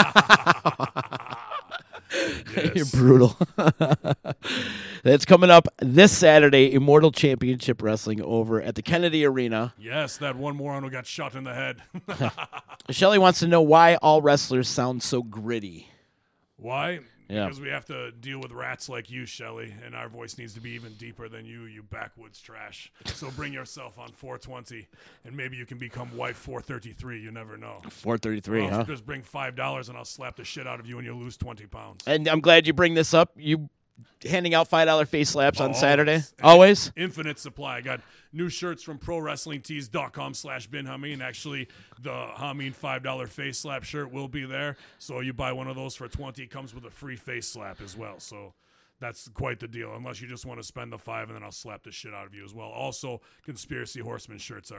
Yes. You're brutal. That's coming up this Saturday, Immortal Championship Wrestling over at the Kennedy Arena. Yes, that one moron who got shot in the head. Shelley wants to know why all wrestlers sound so gritty. Why? Yeah. Because we have to deal with rats like you, Shelley, and our voice needs to be even deeper than you backwoods trash. So bring yourself on 420, and maybe you can become White 433. You never know. 433, huh? Just bring $5, and I'll slap the shit out of you, and you'll lose 20 pounds. And I'm glad you bring this up. You handing out $5 face slaps on Saturday? Always? Infinite supply. I got new shirts from ProWrestlingTees.com/BinHameen. Actually, the Hameen $5 face slap shirt will be there. So you buy one of those for $20, it comes with a free face slap as well. So that's quite the deal, unless you just want to spend the $5, and then I'll slap the shit out of you as well. Also, Conspiracy Horseman shirts are in.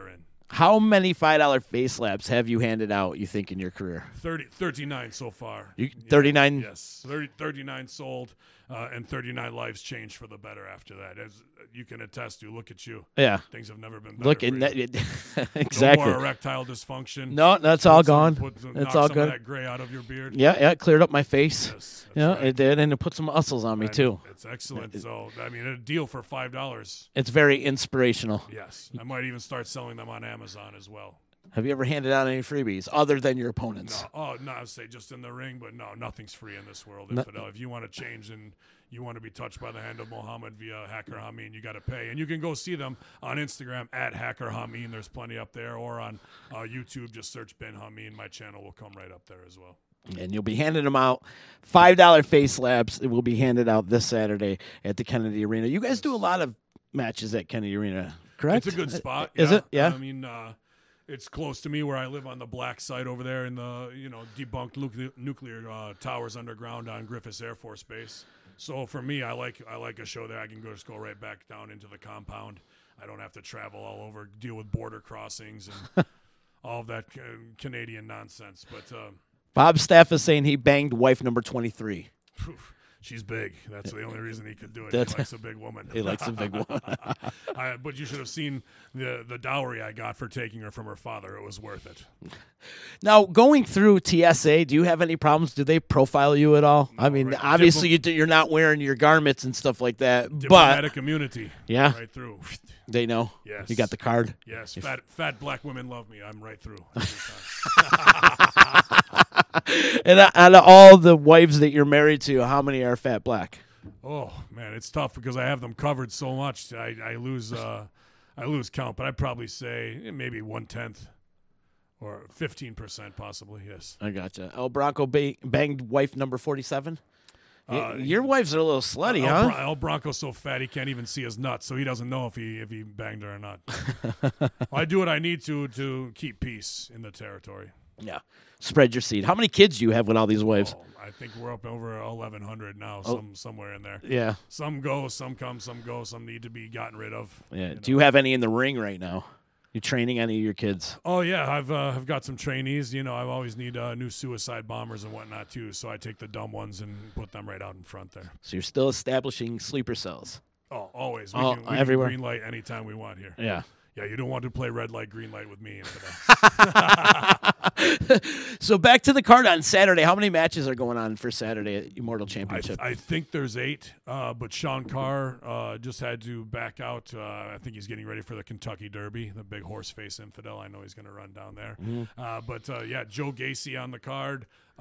How many $5 face slaps have you handed out, you think, in your career? 39 so far. 39? Yes, 39 sold, and 39 lives changed for the better after that. As you can attest to, look at you. Yeah. Things have never been better. Look, exactly. No more erectile dysfunction. No, that's all gone. Knock It's all some good. of that gray out of your beard. Yeah, it cleared up my face. Yes, yeah, right. it did, and it put some muscles on me, too. It's excellent. So, I mean, a deal for $5. It's very inspirational. Yes. I might even start selling them on Amazon as well. Have you ever handed out any freebies other than your opponents? No. Oh, no, I'd say just in the ring, but no, nothing's free in this world. No. Infidel. If you want to change and you want to be touched by the hand of Muhammad via Hacker Hameen, you got to pay. And you can go see them on Instagram at Hacker Hameen. There's plenty up there. Or on YouTube, just search Ben Hameen. My channel will come right up there as well. And you'll be handing them out. $5 face slaps. It will be handed out this Saturday at the Kennedy Arena. You guys do a lot of matches at Kennedy Arena, correct? It's a good spot. Is it? Yeah. I mean, it's close to me where I live on the black side over there in the debunked nuclear towers underground on Griffiths Air Force Base. So for me, I like a show there. I can just go right back down into the compound. I don't have to travel all over, deal with border crossings and all of that Canadian nonsense. But Bob Staff is saying he banged wife number 23. She's big. That's the only reason he could do it. That's, he likes a big woman. He likes a big woman. But you should have seen the dowry I got for taking her from her father. It was worth it. Now, going through TSA, do you have any problems? Do they profile you at all? No, I mean, right. Obviously you're not wearing your garments and stuff like that. Diplomatic immunity. Yeah. Right through. They know? Yes. You got the card? Yes. Fat black women love me. I'm right through. And out of all the wives that you're married to, how many are fat black? Oh, man, it's tough because I have them covered so much. I lose count, but I'd probably say maybe 1/10 or 15% possibly, yes. I gotcha. El Bronco banged wife number 47? Your wives are a little slutty, huh? El Bronco's so fat he can't even see his nuts, so he doesn't know if he banged her or not. I do what I need to keep peace in the territory. Yeah. Spread your seed. How many kids do you have with all these wives? I think we're up over 1,100 now, somewhere in there. Yeah. Some go, some come, some go, some need to be gotten rid of. Yeah. Do you have any in the ring right now? You training any of your kids? Oh, yeah. I've got some trainees. I always need new suicide bombers and whatnot, too, so I take the dumb ones and put them right out in front there. So you're still establishing sleeper cells? Oh, always. We can everywhere. green light anytime we want here. Yeah. Yeah, you don't want to play red light, green light with me. So back to the card on Saturday. How many matches are going on for Saturday at Immortal Championship? I think there's 8, but Sean Carr just had to back out. I think he's getting ready for the Kentucky Derby, the big horse face infidel. I know he's going to run down there. Mm-hmm. Joe Gacy on the card.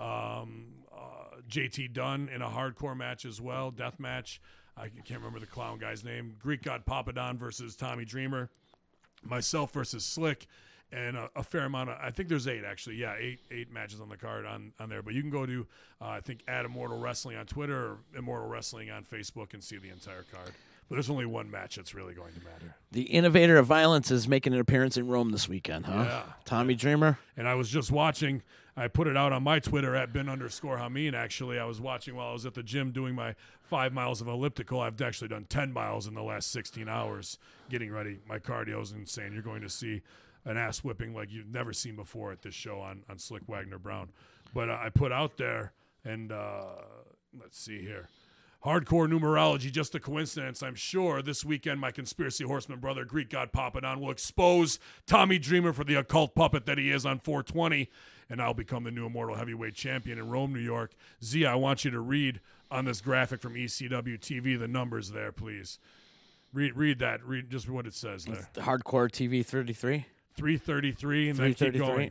JT Dunn in a hardcore match as well, death match. I can't remember the clown guy's name. Greek God Papadon versus Tommy Dreamer. Myself versus Slick, and a fair amount of, I think there's 8 actually. Yeah, 8 matches on the card on there. But you can go to, I think, Immortal Wrestling on Twitter or Immortal Wrestling on Facebook and see the entire card. But there's only one match that's really going to matter. The Innovator of Violence is making an appearance in Rome this weekend, huh? Yeah. Tommy Dreamer. And I was just watching. I put it out on my Twitter at Ben_Hameen, actually. I was watching while I was at the gym doing my 5 miles of elliptical. I've actually done 10 miles in the last 16 hours getting ready. My cardio's insane. You're going to see an ass whipping like you've never seen before at this show on Slick Wagner Brown. But I put out there, and let's see here. Hardcore numerology, just a coincidence. I'm sure this weekend my conspiracy horseman brother, Greek God Papadon, will expose Tommy Dreamer for the occult puppet that he is on 420, and I'll become the new Immortal Heavyweight Champion in Rome, New York. Z, I want you to read on this graphic from ECW TV the numbers there, please. Read that. Read just what it says there. The Hardcore TV 33? 333, and then keep going.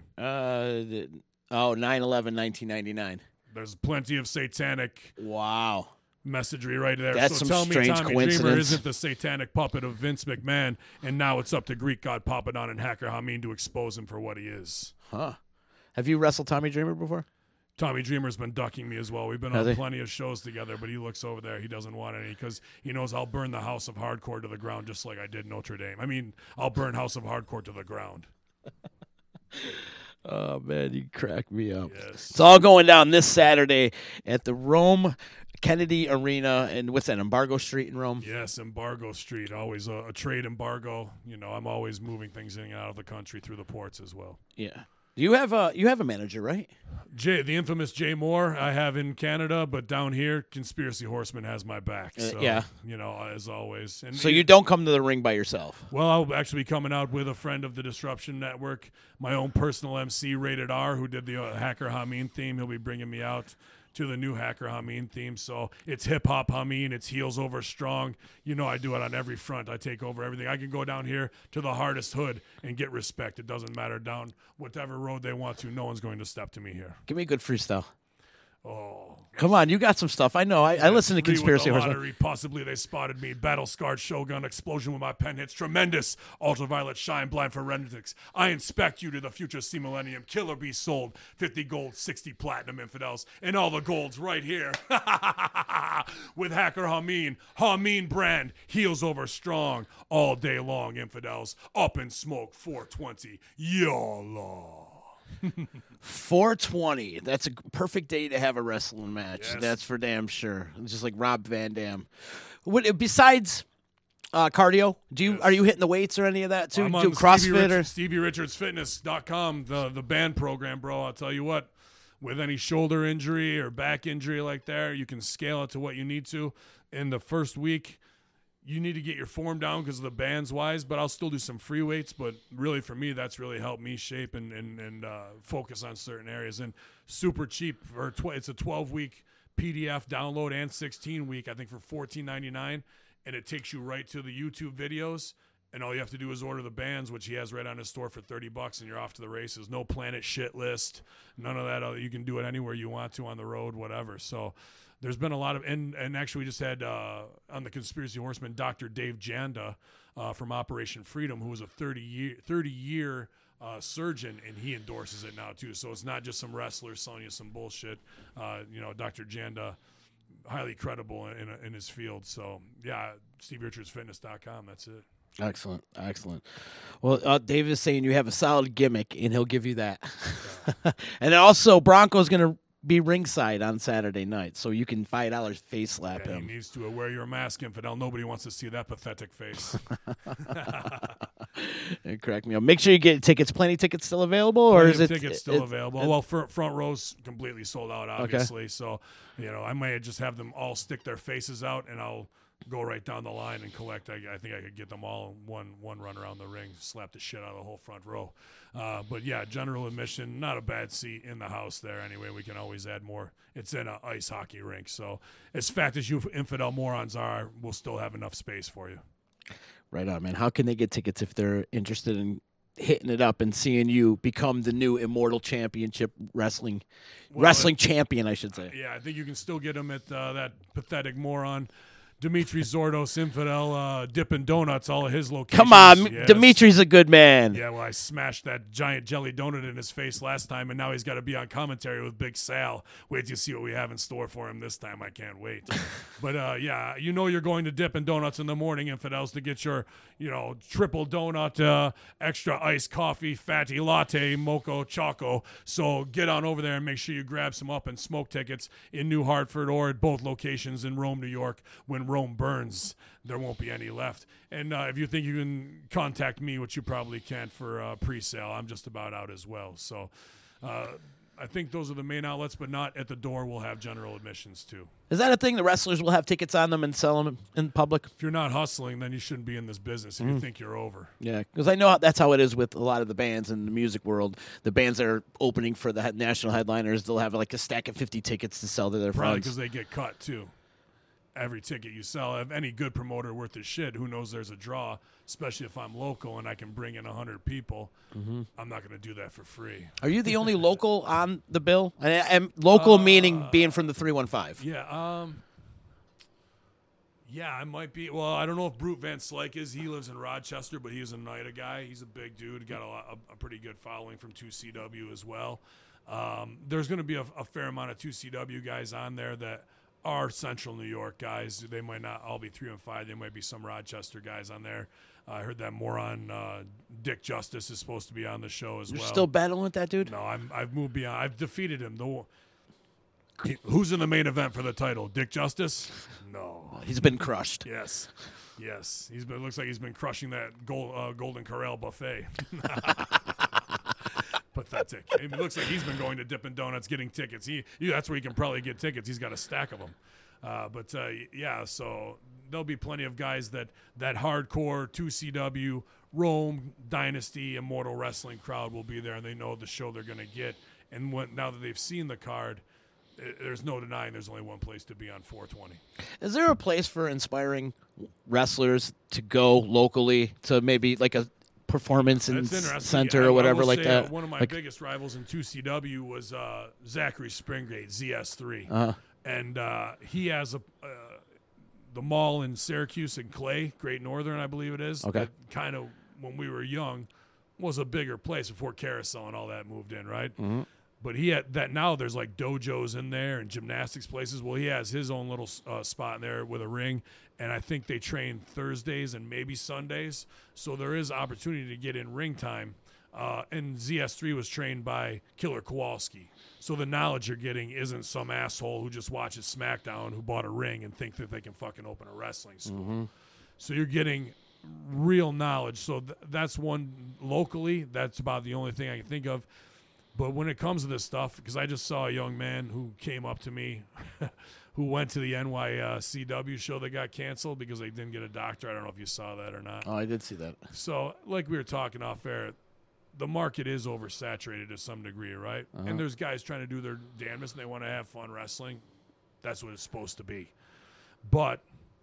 9/11/1999. There's plenty of satanic. Wow. Messagery right there. That's so some tell strange me Tommy coincidence. Dreamer isn't the satanic puppet of Vince McMahon, and now it's up to Greek God Papadon and Hacker Hameen to expose him for what he is. Huh. Have you wrestled Tommy Dreamer before? Tommy Dreamer's been ducking me as well. We've been on plenty of shows together, but he looks over there. He doesn't want any because he knows I'll burn the House of Hardcore to the ground just like I did Notre Dame. I mean, I'll burn House of Hardcore to the ground. Oh, man, you crack me up. Yes. It's all going down this Saturday at the Rome Kennedy Arena, and what's that, Embargo Street in Rome? Yes, Embargo Street. Always a trade embargo. You know, I'm always moving things in and out of the country through the ports as well. Yeah. You have a manager, right? The infamous Jay Moore I have in Canada, but down here, Conspiracy Horseman has my back. So, yeah. You know, as always. And so you don't come to the ring by yourself? Well, I'll actually be coming out with a friend of the Disruption Network, my own personal MC, Rated R, who did the Hacker Hameen theme. He'll be bringing me out to the new Hacker Hameen theme. So it's hip-hop Hameen. It's heels over strong. You know I do it on every front. I take over everything. I can go down here to the hardest hood and get respect. It doesn't matter down whatever road they want to. No one's going to step to me here. Give me a good freestyle. Oh. Come on, you got some stuff. I know. I listen to Conspiracy Horseman. Possibly they spotted me. Battle-scarred Shogun explosion with my pen hits. Tremendous ultraviolet shine, blind forensics. I inspect you to the future C millennium. Killer Bee sold 50 gold, 60 platinum infidels, and all the gold's right here. With Hacker Hameen. Hameen brand. Heels over strong. All day long, infidels. Up in smoke. 420. YOLO. 420. That's a perfect day to have a wrestling match. Yes. That's for damn sure. It's just like Rob Van Dam. Besides cardio, are you hitting the weights or any of that too? I'm Do on CrossFit or StevieRichardsFitness.com, the band program, bro. I'll tell you what. With any shoulder injury or back injury like that, you can scale it to what you need to. In the first week, you need to get your form down because of the bands wise, but I'll still do some free weights. But really, for me, that's really helped me shape and focus on certain areas. And super cheap. It's a 12-week PDF download and 16-week, I think, for $14.99. And it takes you right to the YouTube videos. And all you have to do is order the bands, which he has right on his store for $30, and you're off to the races. No Planet shit list. None of that. You can do it anywhere you want to on the road, whatever. So there's been a lot of, and actually we just had on the Conspiracy Horseman, Dr. Dave Janda from Operation Freedom, who was a 30-year surgeon, and he endorses it now too. So it's not just some wrestlers selling you some bullshit. Dr. Janda, highly credible in his field. So yeah, StevieRichardsFitness.com. That's it. Excellent. Well, Dave is saying you have a solid gimmick, and he'll give you that. And also, Bronco's going to be ringside on Saturday night, so you can $5 face slap him. He needs to wear your mask, infidel. Nobody wants to see that pathetic face. Correct me. Make sure you get tickets. Plenty tickets still available, or is it? Tickets still available? Well, front row's completely sold out, obviously. Okay. So, I may just have them all stick their faces out, and I'll go right down the line and collect. I think I could get them all in one run around the ring, slap the shit out of the whole front row. But yeah, general admission, not a bad seat in the house there. Anyway, we can always add more. It's in an ice hockey rink, so as fat as you infidel morons are, we'll still have enough space for you. Right on, man. How can they get tickets if they're interested in hitting it up and seeing you become the new Immortal Championship wrestling champion, I should say? Yeah, I think you can still get them at that pathetic moron Dimitri Zordos, infidel, Dippin' Donuts, all of his locations. Come on, yes. Dimitri's a good man. Yeah, well, I smashed that giant jelly donut in his face last time, and now he's got to be on commentary with Big Sal. Wait till you see what we have in store for him this time. I can't wait. But, yeah, you're going to Dippin' Donuts in the morning, infidels, to get your, triple donut, extra iced coffee, fatty latte, mocha, choco. So get on over there and make sure you grab some Up and Smoke tickets in New Hartford or at both locations in Rome, New York. When Rome burns, there won't be any left. And if you think you can contact me, which you probably can't for pre-sale, I'm just about out as well. So I think those are the main outlets, but not at the door. We'll have general admissions too. Is that a thing? The wrestlers will have tickets on them and sell them in public? If you're not hustling, then you shouldn't be in this business if you think you're over. Yeah, because I know that's how it is with a lot of the bands in the music world. The bands that are opening for the national headliners, they'll have like a stack of 50 tickets to sell to their Probably friends. Because they get cut too. Every ticket you sell, if any good promoter worth his shit, who knows there's a draw, especially if I'm local and I can bring in 100 people, I'm not going to do that for free. Are you the only local on the bill? And local meaning being from the 315. Yeah, yeah, I might be. Well, I don't know if Brute Van Slyke is. He lives in Rochester, but he's a NIDA guy. He's a big dude. Got a pretty good following from 2CW as well. There's going to be a fair amount of 2CW guys on there that are Central New York guys. They might not all be 3 and 5. There might be some Rochester guys on there. I heard that moron Dick Justice is supposed to be on the show as well. You're still battling with that dude? No, I've moved beyond. I've defeated him. Who's in the main event for the title? Dick Justice? No. He's been crushed. Yes. Looks like he's been crushing that Golden Corral buffet. Pathetic. It looks like he's been going to Dippin' Donuts getting tickets. That's where he can probably get tickets. He's got a stack of them. So there'll be plenty of guys that hardcore 2CW, Rome, Dynasty, Immortal Wrestling crowd will be there, and they know the show they're going to get. And now that they've seen the card, there's no denying there's only one place to be on 420. Is there a place for inspiring wrestlers to go locally to maybe like a performance center or whatever like that? One of my biggest rivals in 2CW was Zachary Springate, ZS3. Uh-huh. And he has the mall in Syracuse and Clay, Great Northern, I believe it is. Okay. That kind of, when we were young, was a bigger place before Carousel and all that moved in, right? Mm-hmm. But he had that. Now there's like dojos in there and gymnastics places. Well, he has his own little spot in there with a ring, and I think they train Thursdays and maybe Sundays. So there is opportunity to get in ring time. And ZS3 was trained by Killer Kowalski. So the knowledge you're getting isn't some asshole who just watches SmackDown who bought a ring and think that they can fucking open a wrestling school. Mm-hmm. So you're getting real knowledge. So that's one locally. That's about the only thing I can think of. But when it comes to this stuff, because I just saw a young man who came up to me who went to the NYCW show that got canceled because they didn't get a doctor. I don't know if you saw that or not. Oh, I did see that. So like we were talking off air, the market is oversaturated to some degree, right? Uh-huh. And there's guys trying to do their damnedest and they want to have fun wrestling. That's what it's supposed to be. But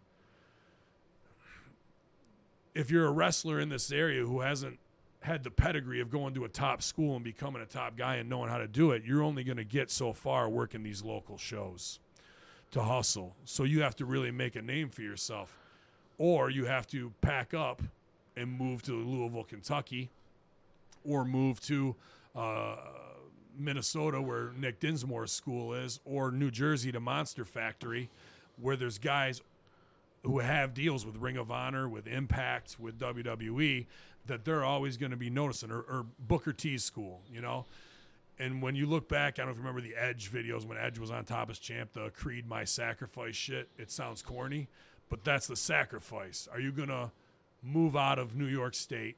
if you're a wrestler in this area who hasn't had the pedigree of going to a top school and becoming a top guy and knowing how to do it, you're only going to get so far working these local shows to hustle. So you have to really make a name for yourself. Or you have to pack up and move to Louisville, Kentucky, or move to Minnesota where Nick Dinsmore's school is, or New Jersey to Monster Factory where there's guys who have deals with Ring of Honor, with Impact, with WWE, that they're always going to be noticing, or Booker T's school, you know? And when you look back, I don't know if you remember the Edge videos when Edge was on top as champ, the Creed My Sacrifice shit. It sounds corny, but that's the sacrifice. Are you going to move out of New York State,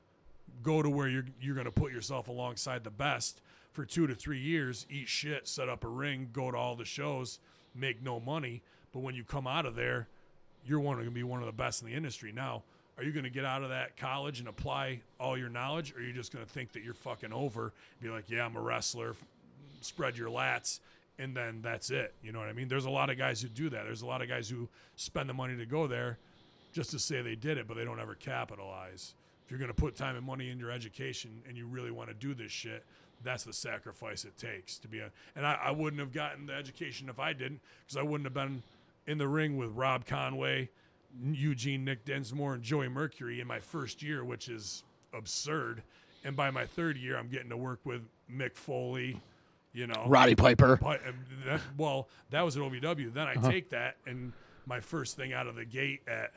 go to where you're going to put yourself alongside the best for 2 to 3 years, eat shit, set up a ring, go to all the shows, make no money, but when you come out of there, you're going to be one of the best in the industry. Now, are you going to get out of that college and apply all your knowledge, or are you just going to think that you're fucking over, be like, yeah, I'm a wrestler, spread your lats, and then that's it? You know what I mean? There's a lot of guys who do that. There's a lot of guys who spend the money to go there just to say they did it, but they don't ever capitalize. If you're going to put time and money in your education and you really want to do this shit, that's the sacrifice it takes to be and I wouldn't have gotten the education if I didn't, because I wouldn't have been in the ring with Rob Conway, Eugene, Nick Dinsmore, and Joey Mercury in my first year, which is absurd. And by my third year, I'm getting to work with Mick Foley, you know. Roddy Piper. That was at OVW. Then I take that, and my first thing out of the gate at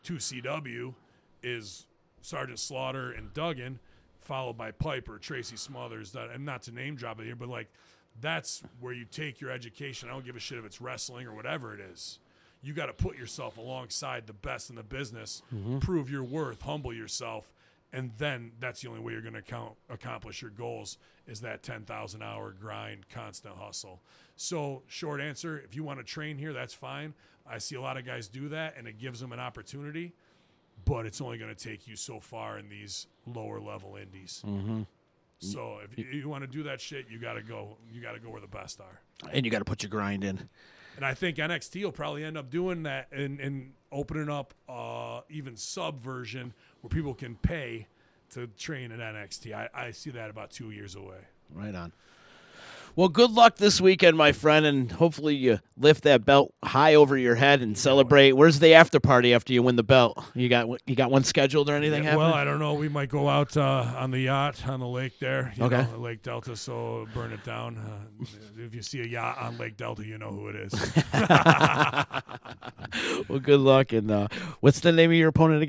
2CW is Sergeant Slaughter and Duggan, followed by Piper, Tracy Smothers. And not to name drop it here, but like that's where you take your education. I don't give a shit if it's wrestling or whatever it is. You got to put yourself alongside the best in the business, prove your worth, humble yourself, and then that's the only way you're going to accomplish your goals is that 10,000-hour grind, constant hustle. So short answer, if you want to train here, that's fine. I see a lot of guys do that, and it gives them an opportunity, but it's only going to take you so far in these lower-level indies. Mm-hmm. So if you want to do that shit, you got to go. You got to go where the best are, and you got to put your grind in. And I think NXT will probably end up doing that and opening up even sub version where people can pay to train at NXT. I see that about 2 years away. Right on. Well, good luck this weekend, my friend, and hopefully you lift that belt high over your head and celebrate. Where's the after party after you win the belt? You got one scheduled or anything happening? Well, I don't know. We might go out on the yacht on the lake there, okay. Lake Delta, so burn it down. If you see a yacht on Lake Delta, you know who it is. Well, good luck. And what's the name of your opponent again?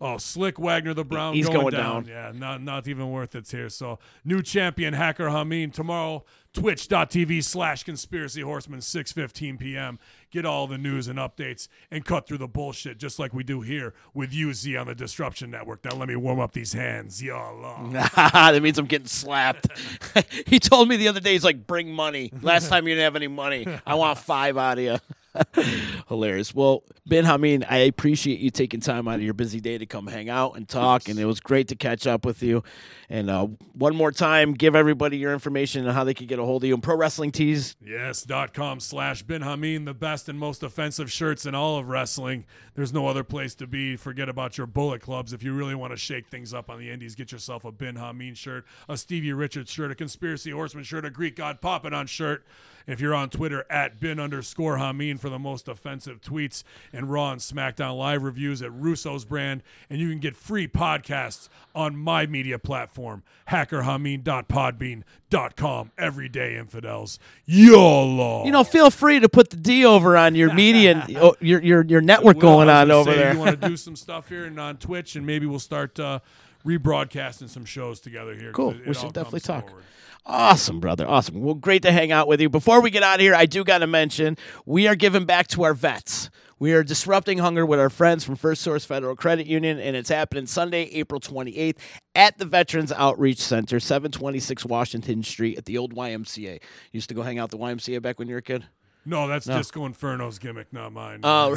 Oh, Slick Wagner the Brown. He's going down. Yeah, not even worth it's here. So, new champion, Hacker Hameen, tomorrow, twitch.tv/Conspiracy Horseman, 6:15 p.m. Get all the news and updates and cut through the bullshit just like we do here with UZ on the Disruption Network. Now let me warm up these hands. Y'all. That means I'm getting slapped. He told me the other day, he's like, bring money. Last time you didn't have any money. I want 5 out of you. Hilarious. Well, Ben Hameen, I appreciate you taking time out of your busy day to come hang out and talk, and it was great to catch up with you. And one more time, give everybody your information and how they can get a hold of you. And Pro Wrestling Tees. Yes.com/Ben Hameen, the best and most offensive shirts in all of wrestling. There's no other place to be. Forget about your Bullet Clubs. If you really want to shake things up on the indies, get yourself a Ben Hameen shirt, a Stevie Richards shirt, a Conspiracy Horseman shirt, a Greek God Poppin' On shirt. If you're on Twitter, at @Ben_Hameen for the most offensive tweets and Raw and SmackDown Live reviews at Russo's brand. And you can get free podcasts on my media platform, hackerhameen.podbean.com. Every day, infidels. YOLO. Feel free to put the D over on your media, your network going on over there. You want to do some stuff here and on Twitch, and maybe we'll start rebroadcasting some shows together here. Cool. We should definitely talk. Awesome, brother. Awesome. Well, great to hang out with you. Before we get out of here, I do got to mention we are giving back to our vets. We are disrupting hunger with our friends from First Source Federal Credit Union, and it's happening Sunday, April 28th at the Veterans Outreach Center, 726 Washington Street at the old YMCA. You used to go hang out at the YMCA back when you were a kid? No, that's Disco Inferno's gimmick, not mine. Oh,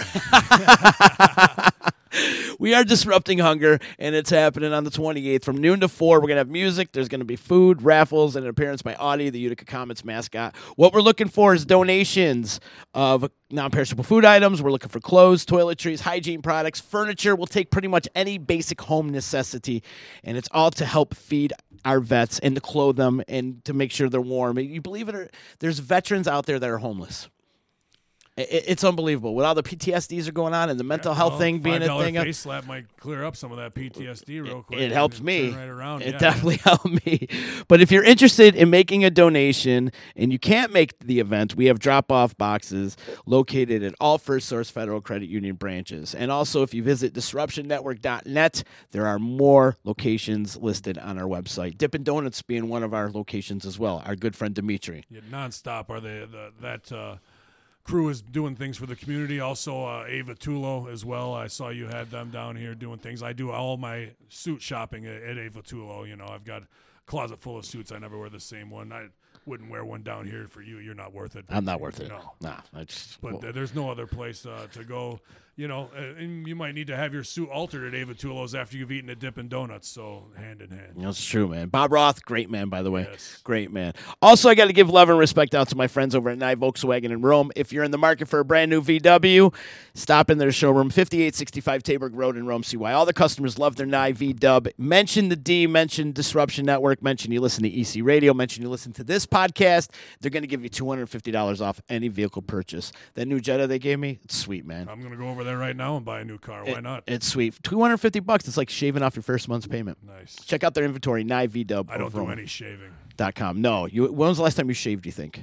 we are disrupting hunger, and it's happening on the 28th from noon to 4. We're going to have music. There's going to be food, raffles, and an appearance by Audie, the Utica Comets mascot. What we're looking for is donations of non-perishable food items. We're looking for clothes, toiletries, hygiene products, furniture. We'll take pretty much any basic home necessity, and it's all to help feed our vets and to clothe them and to make sure they're warm. You believe it or there's veterans out there that are homeless. It's unbelievable. With all the PTSDs are going on and the mental health thing being a thing. $5 face slap might clear up some of that PTSD real quick. It helps me. Right around. It definitely helped me. But if you're interested in making a donation and you can't make the event, we have drop-off boxes located at all First Source Federal Credit Union branches. And also, if you visit DisruptionNetwork.net, there are more locations listed on our website. Dippin' Donuts being one of our locations as well. Our good friend Dimitri. Yeah, nonstop are they that crew is doing things for the community. Also, Ava Tulo as well. I saw you had them down here doing things. I do all my suit shopping at Ava Tulo. I've got a closet full of suits. I never wear the same one. I wouldn't wear one down here for you. You're not worth it. I'm not worth it. No. Nah. But there's no other place to go. And you might need to have your suit altered at Ava Tulo's after you've eaten a Dippin' Donuts. So hand in hand. That's true, man. Bob Roth, great man, by the way. Yes. Great man. Also, I got to give love and respect out to my friends over at Nye Volkswagen in Rome. If you're in the market for a brand new VW, stop in their showroom, 5865 Taberg Road in Rome. See why all the customers love their Nye V-Dub. Mention the D, mention Disruption Network, mention you listen to EC Radio, mention you listen to this podcast. They're going to give you $250 off any vehicle purchase. That new Jetta they gave me, it's sweet, man. I'm going to go over there right now and buy a new car. Why not? It's sweet. $250. It's like shaving off your first month's payment. Nice. Check out their inventory, Nye V-Dub. I don't do any shaving. .com. No. When was the last time you shaved, do you think?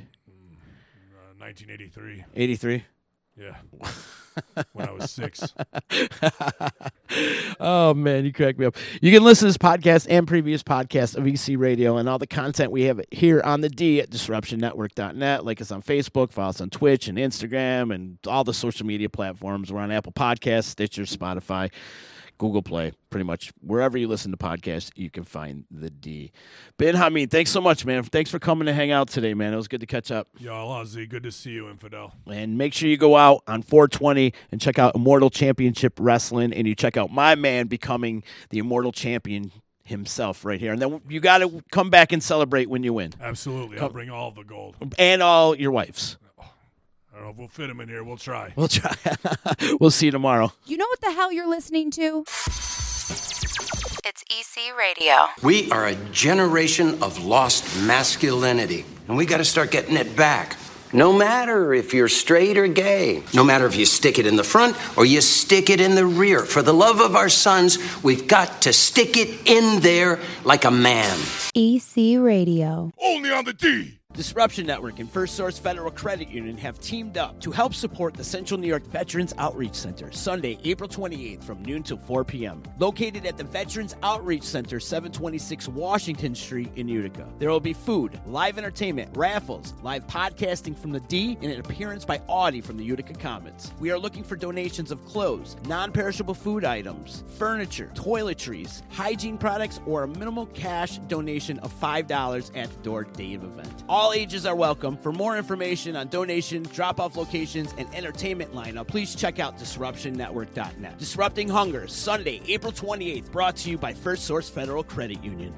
1983. 83? Yeah. When I was 6. Oh, man, you crack me up. You can listen to this podcast and previous podcasts of EC Radio and all the content we have here on the D at DisruptionNetwork.net. Like us on Facebook, follow us on Twitch and Instagram and all the social media platforms. We're on Apple Podcasts, Stitcher, Spotify, Google Play, pretty much wherever you listen to podcasts, you can find the D. Ben Hameen, thanks so much, man. Thanks for coming to hang out today, man. It was good to catch up. Y'all, Ozzy, good to see you, Infidel. And make sure you go out on 420 and check out Immortal Championship Wrestling, and you check out my man becoming the Immortal Champion himself right here. And then you got to come back and celebrate when you win. Absolutely. I'll bring all the gold. And all your wife's. I don't know if we'll fit him in here. We'll try. We'll try. We'll see you tomorrow. You know what the hell you're listening to? It's EC Radio. We are a generation of lost masculinity, and we got to start getting it back. No matter if you're straight or gay, no matter if you stick it in the front or you stick it in the rear, for the love of our sons, we've got to stick it in there like a man. EC Radio. Only on the D. Disruption Network and First Source Federal Credit Union have teamed up to help support the Central New York Veterans Outreach Center Sunday, April 28th from noon till 4 p.m. Located at the Veterans Outreach Center, 726 Washington Street in Utica. There will be food, live entertainment, raffles, live podcasting from the D, and an appearance by Audie from the Utica Commons. We are looking for donations of clothes, non-perishable food items, furniture, toiletries, hygiene products, or a minimal cash donation of $5 at the door day of event. All ages are welcome. For more information on donation, drop-off locations, and entertainment lineup, please check out DisruptionNetwork.net. Disrupting Hunger, Sunday, April 28th, brought to you by First Source Federal Credit Union.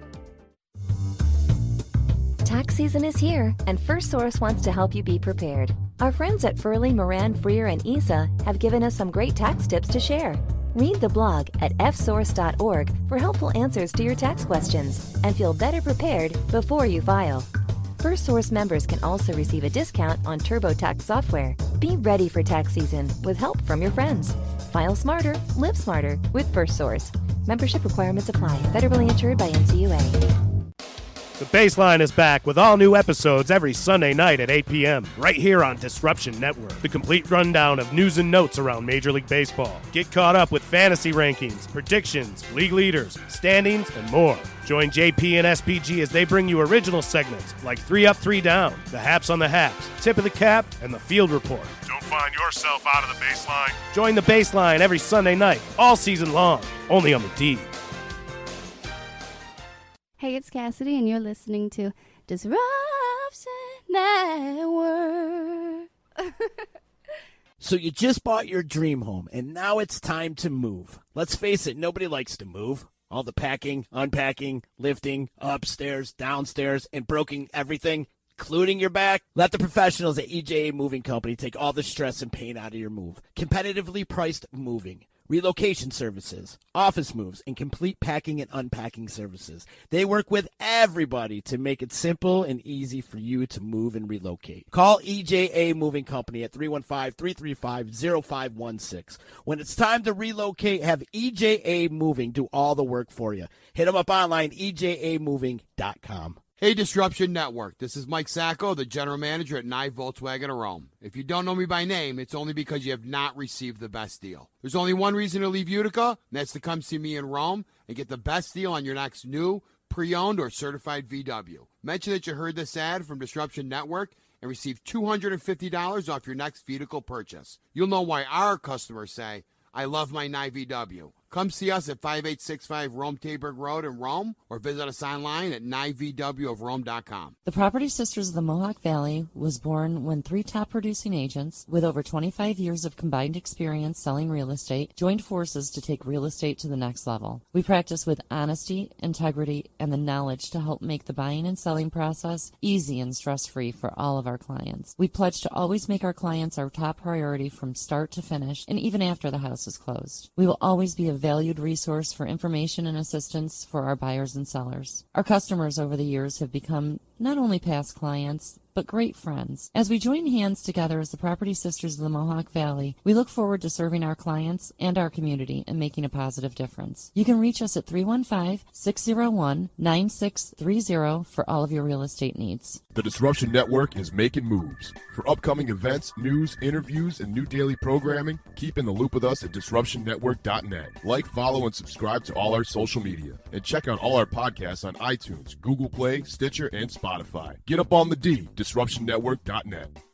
Tax season is here, and First Source wants to help you be prepared. Our friends at Furley, Moran, Freer, and ESA have given us some great tax tips to share. Read the blog at fsource.org for helpful answers to your tax questions and feel better prepared before you file. First Source members can also receive a discount on TurboTax software. Be ready for tax season with help from your friends. File smarter, live smarter with First Source. Membership requirements apply. Federally insured by NCUA. The Baseline is back with all new episodes every Sunday night at 8 p.m. right here on Disruption Network. The complete rundown of news and notes around Major League Baseball. Get caught up with fantasy rankings, predictions, league leaders, standings, and more. Join JP and SPG as they bring you original segments like 3 Up, 3 Down, the Haps on the Haps, Tip of the Cap, and the Field Report. Don't find yourself out of the Baseline. Join the Baseline every Sunday night, all season long, only on the D. Hey, it's Cassidy, and you're listening to Disruption Network. So you just bought your dream home, and now it's time to move. Let's face it, nobody likes to move. All the packing, unpacking, lifting, upstairs, downstairs, and broking everything, including your back. Let the professionals at EJA Moving Company take all the stress and pain out of your move. Competitively priced moving, relocation services, office moves, and complete packing and unpacking services. They work with everybody to make it simple and easy for you to move and relocate. Call EJA Moving Company at 315-335-0516. When it's time to relocate, have EJA Moving do all the work for you. Hit them up online, ejamoving.com. Hey, Disruption Network. This is Mike Sacco, the general manager at Nye Volkswagen of Rome. If you don't know me by name, it's only because you have not received the best deal. There's only one reason to leave Utica, and that's to come see me in Rome and get the best deal on your next new, pre-owned, or certified VW. Mention that you heard this ad from Disruption Network and receive $250 off your next vehicle purchase. You'll know why our customers say, I love my Nye VW. Come see us at 5865 Rome Taberg Road in Rome, or visit us online at nyvwofrome.com. The Property Sisters of the Mohawk Valley was born when 3 top producing agents with over 25 years of combined experience selling real estate joined forces to take real estate to the next level. We practice with honesty, integrity, and the knowledge to help make the buying and selling process easy and stress-free for all of our clients. We pledge to always make our clients our top priority from start to finish, and even after the house is closed. We will always be a valued resource for information and assistance for our buyers and sellers. Our customers over the years have become not only past clients, but great friends. As we join hands together as the Property Sisters of the Mohawk Valley, we look forward to serving our clients and our community and making a positive difference. You can reach us at 315-601-9630 for all of your real estate needs. The Disruption Network is making moves. For upcoming events, news, interviews, and new daily programming, keep in the loop with us at DisruptionNetwork.net. Like, follow, and subscribe to all our social media. And check out all our podcasts on iTunes, Google Play, Stitcher, and Spotify. Get up on the D, DisruptionNetwork.net.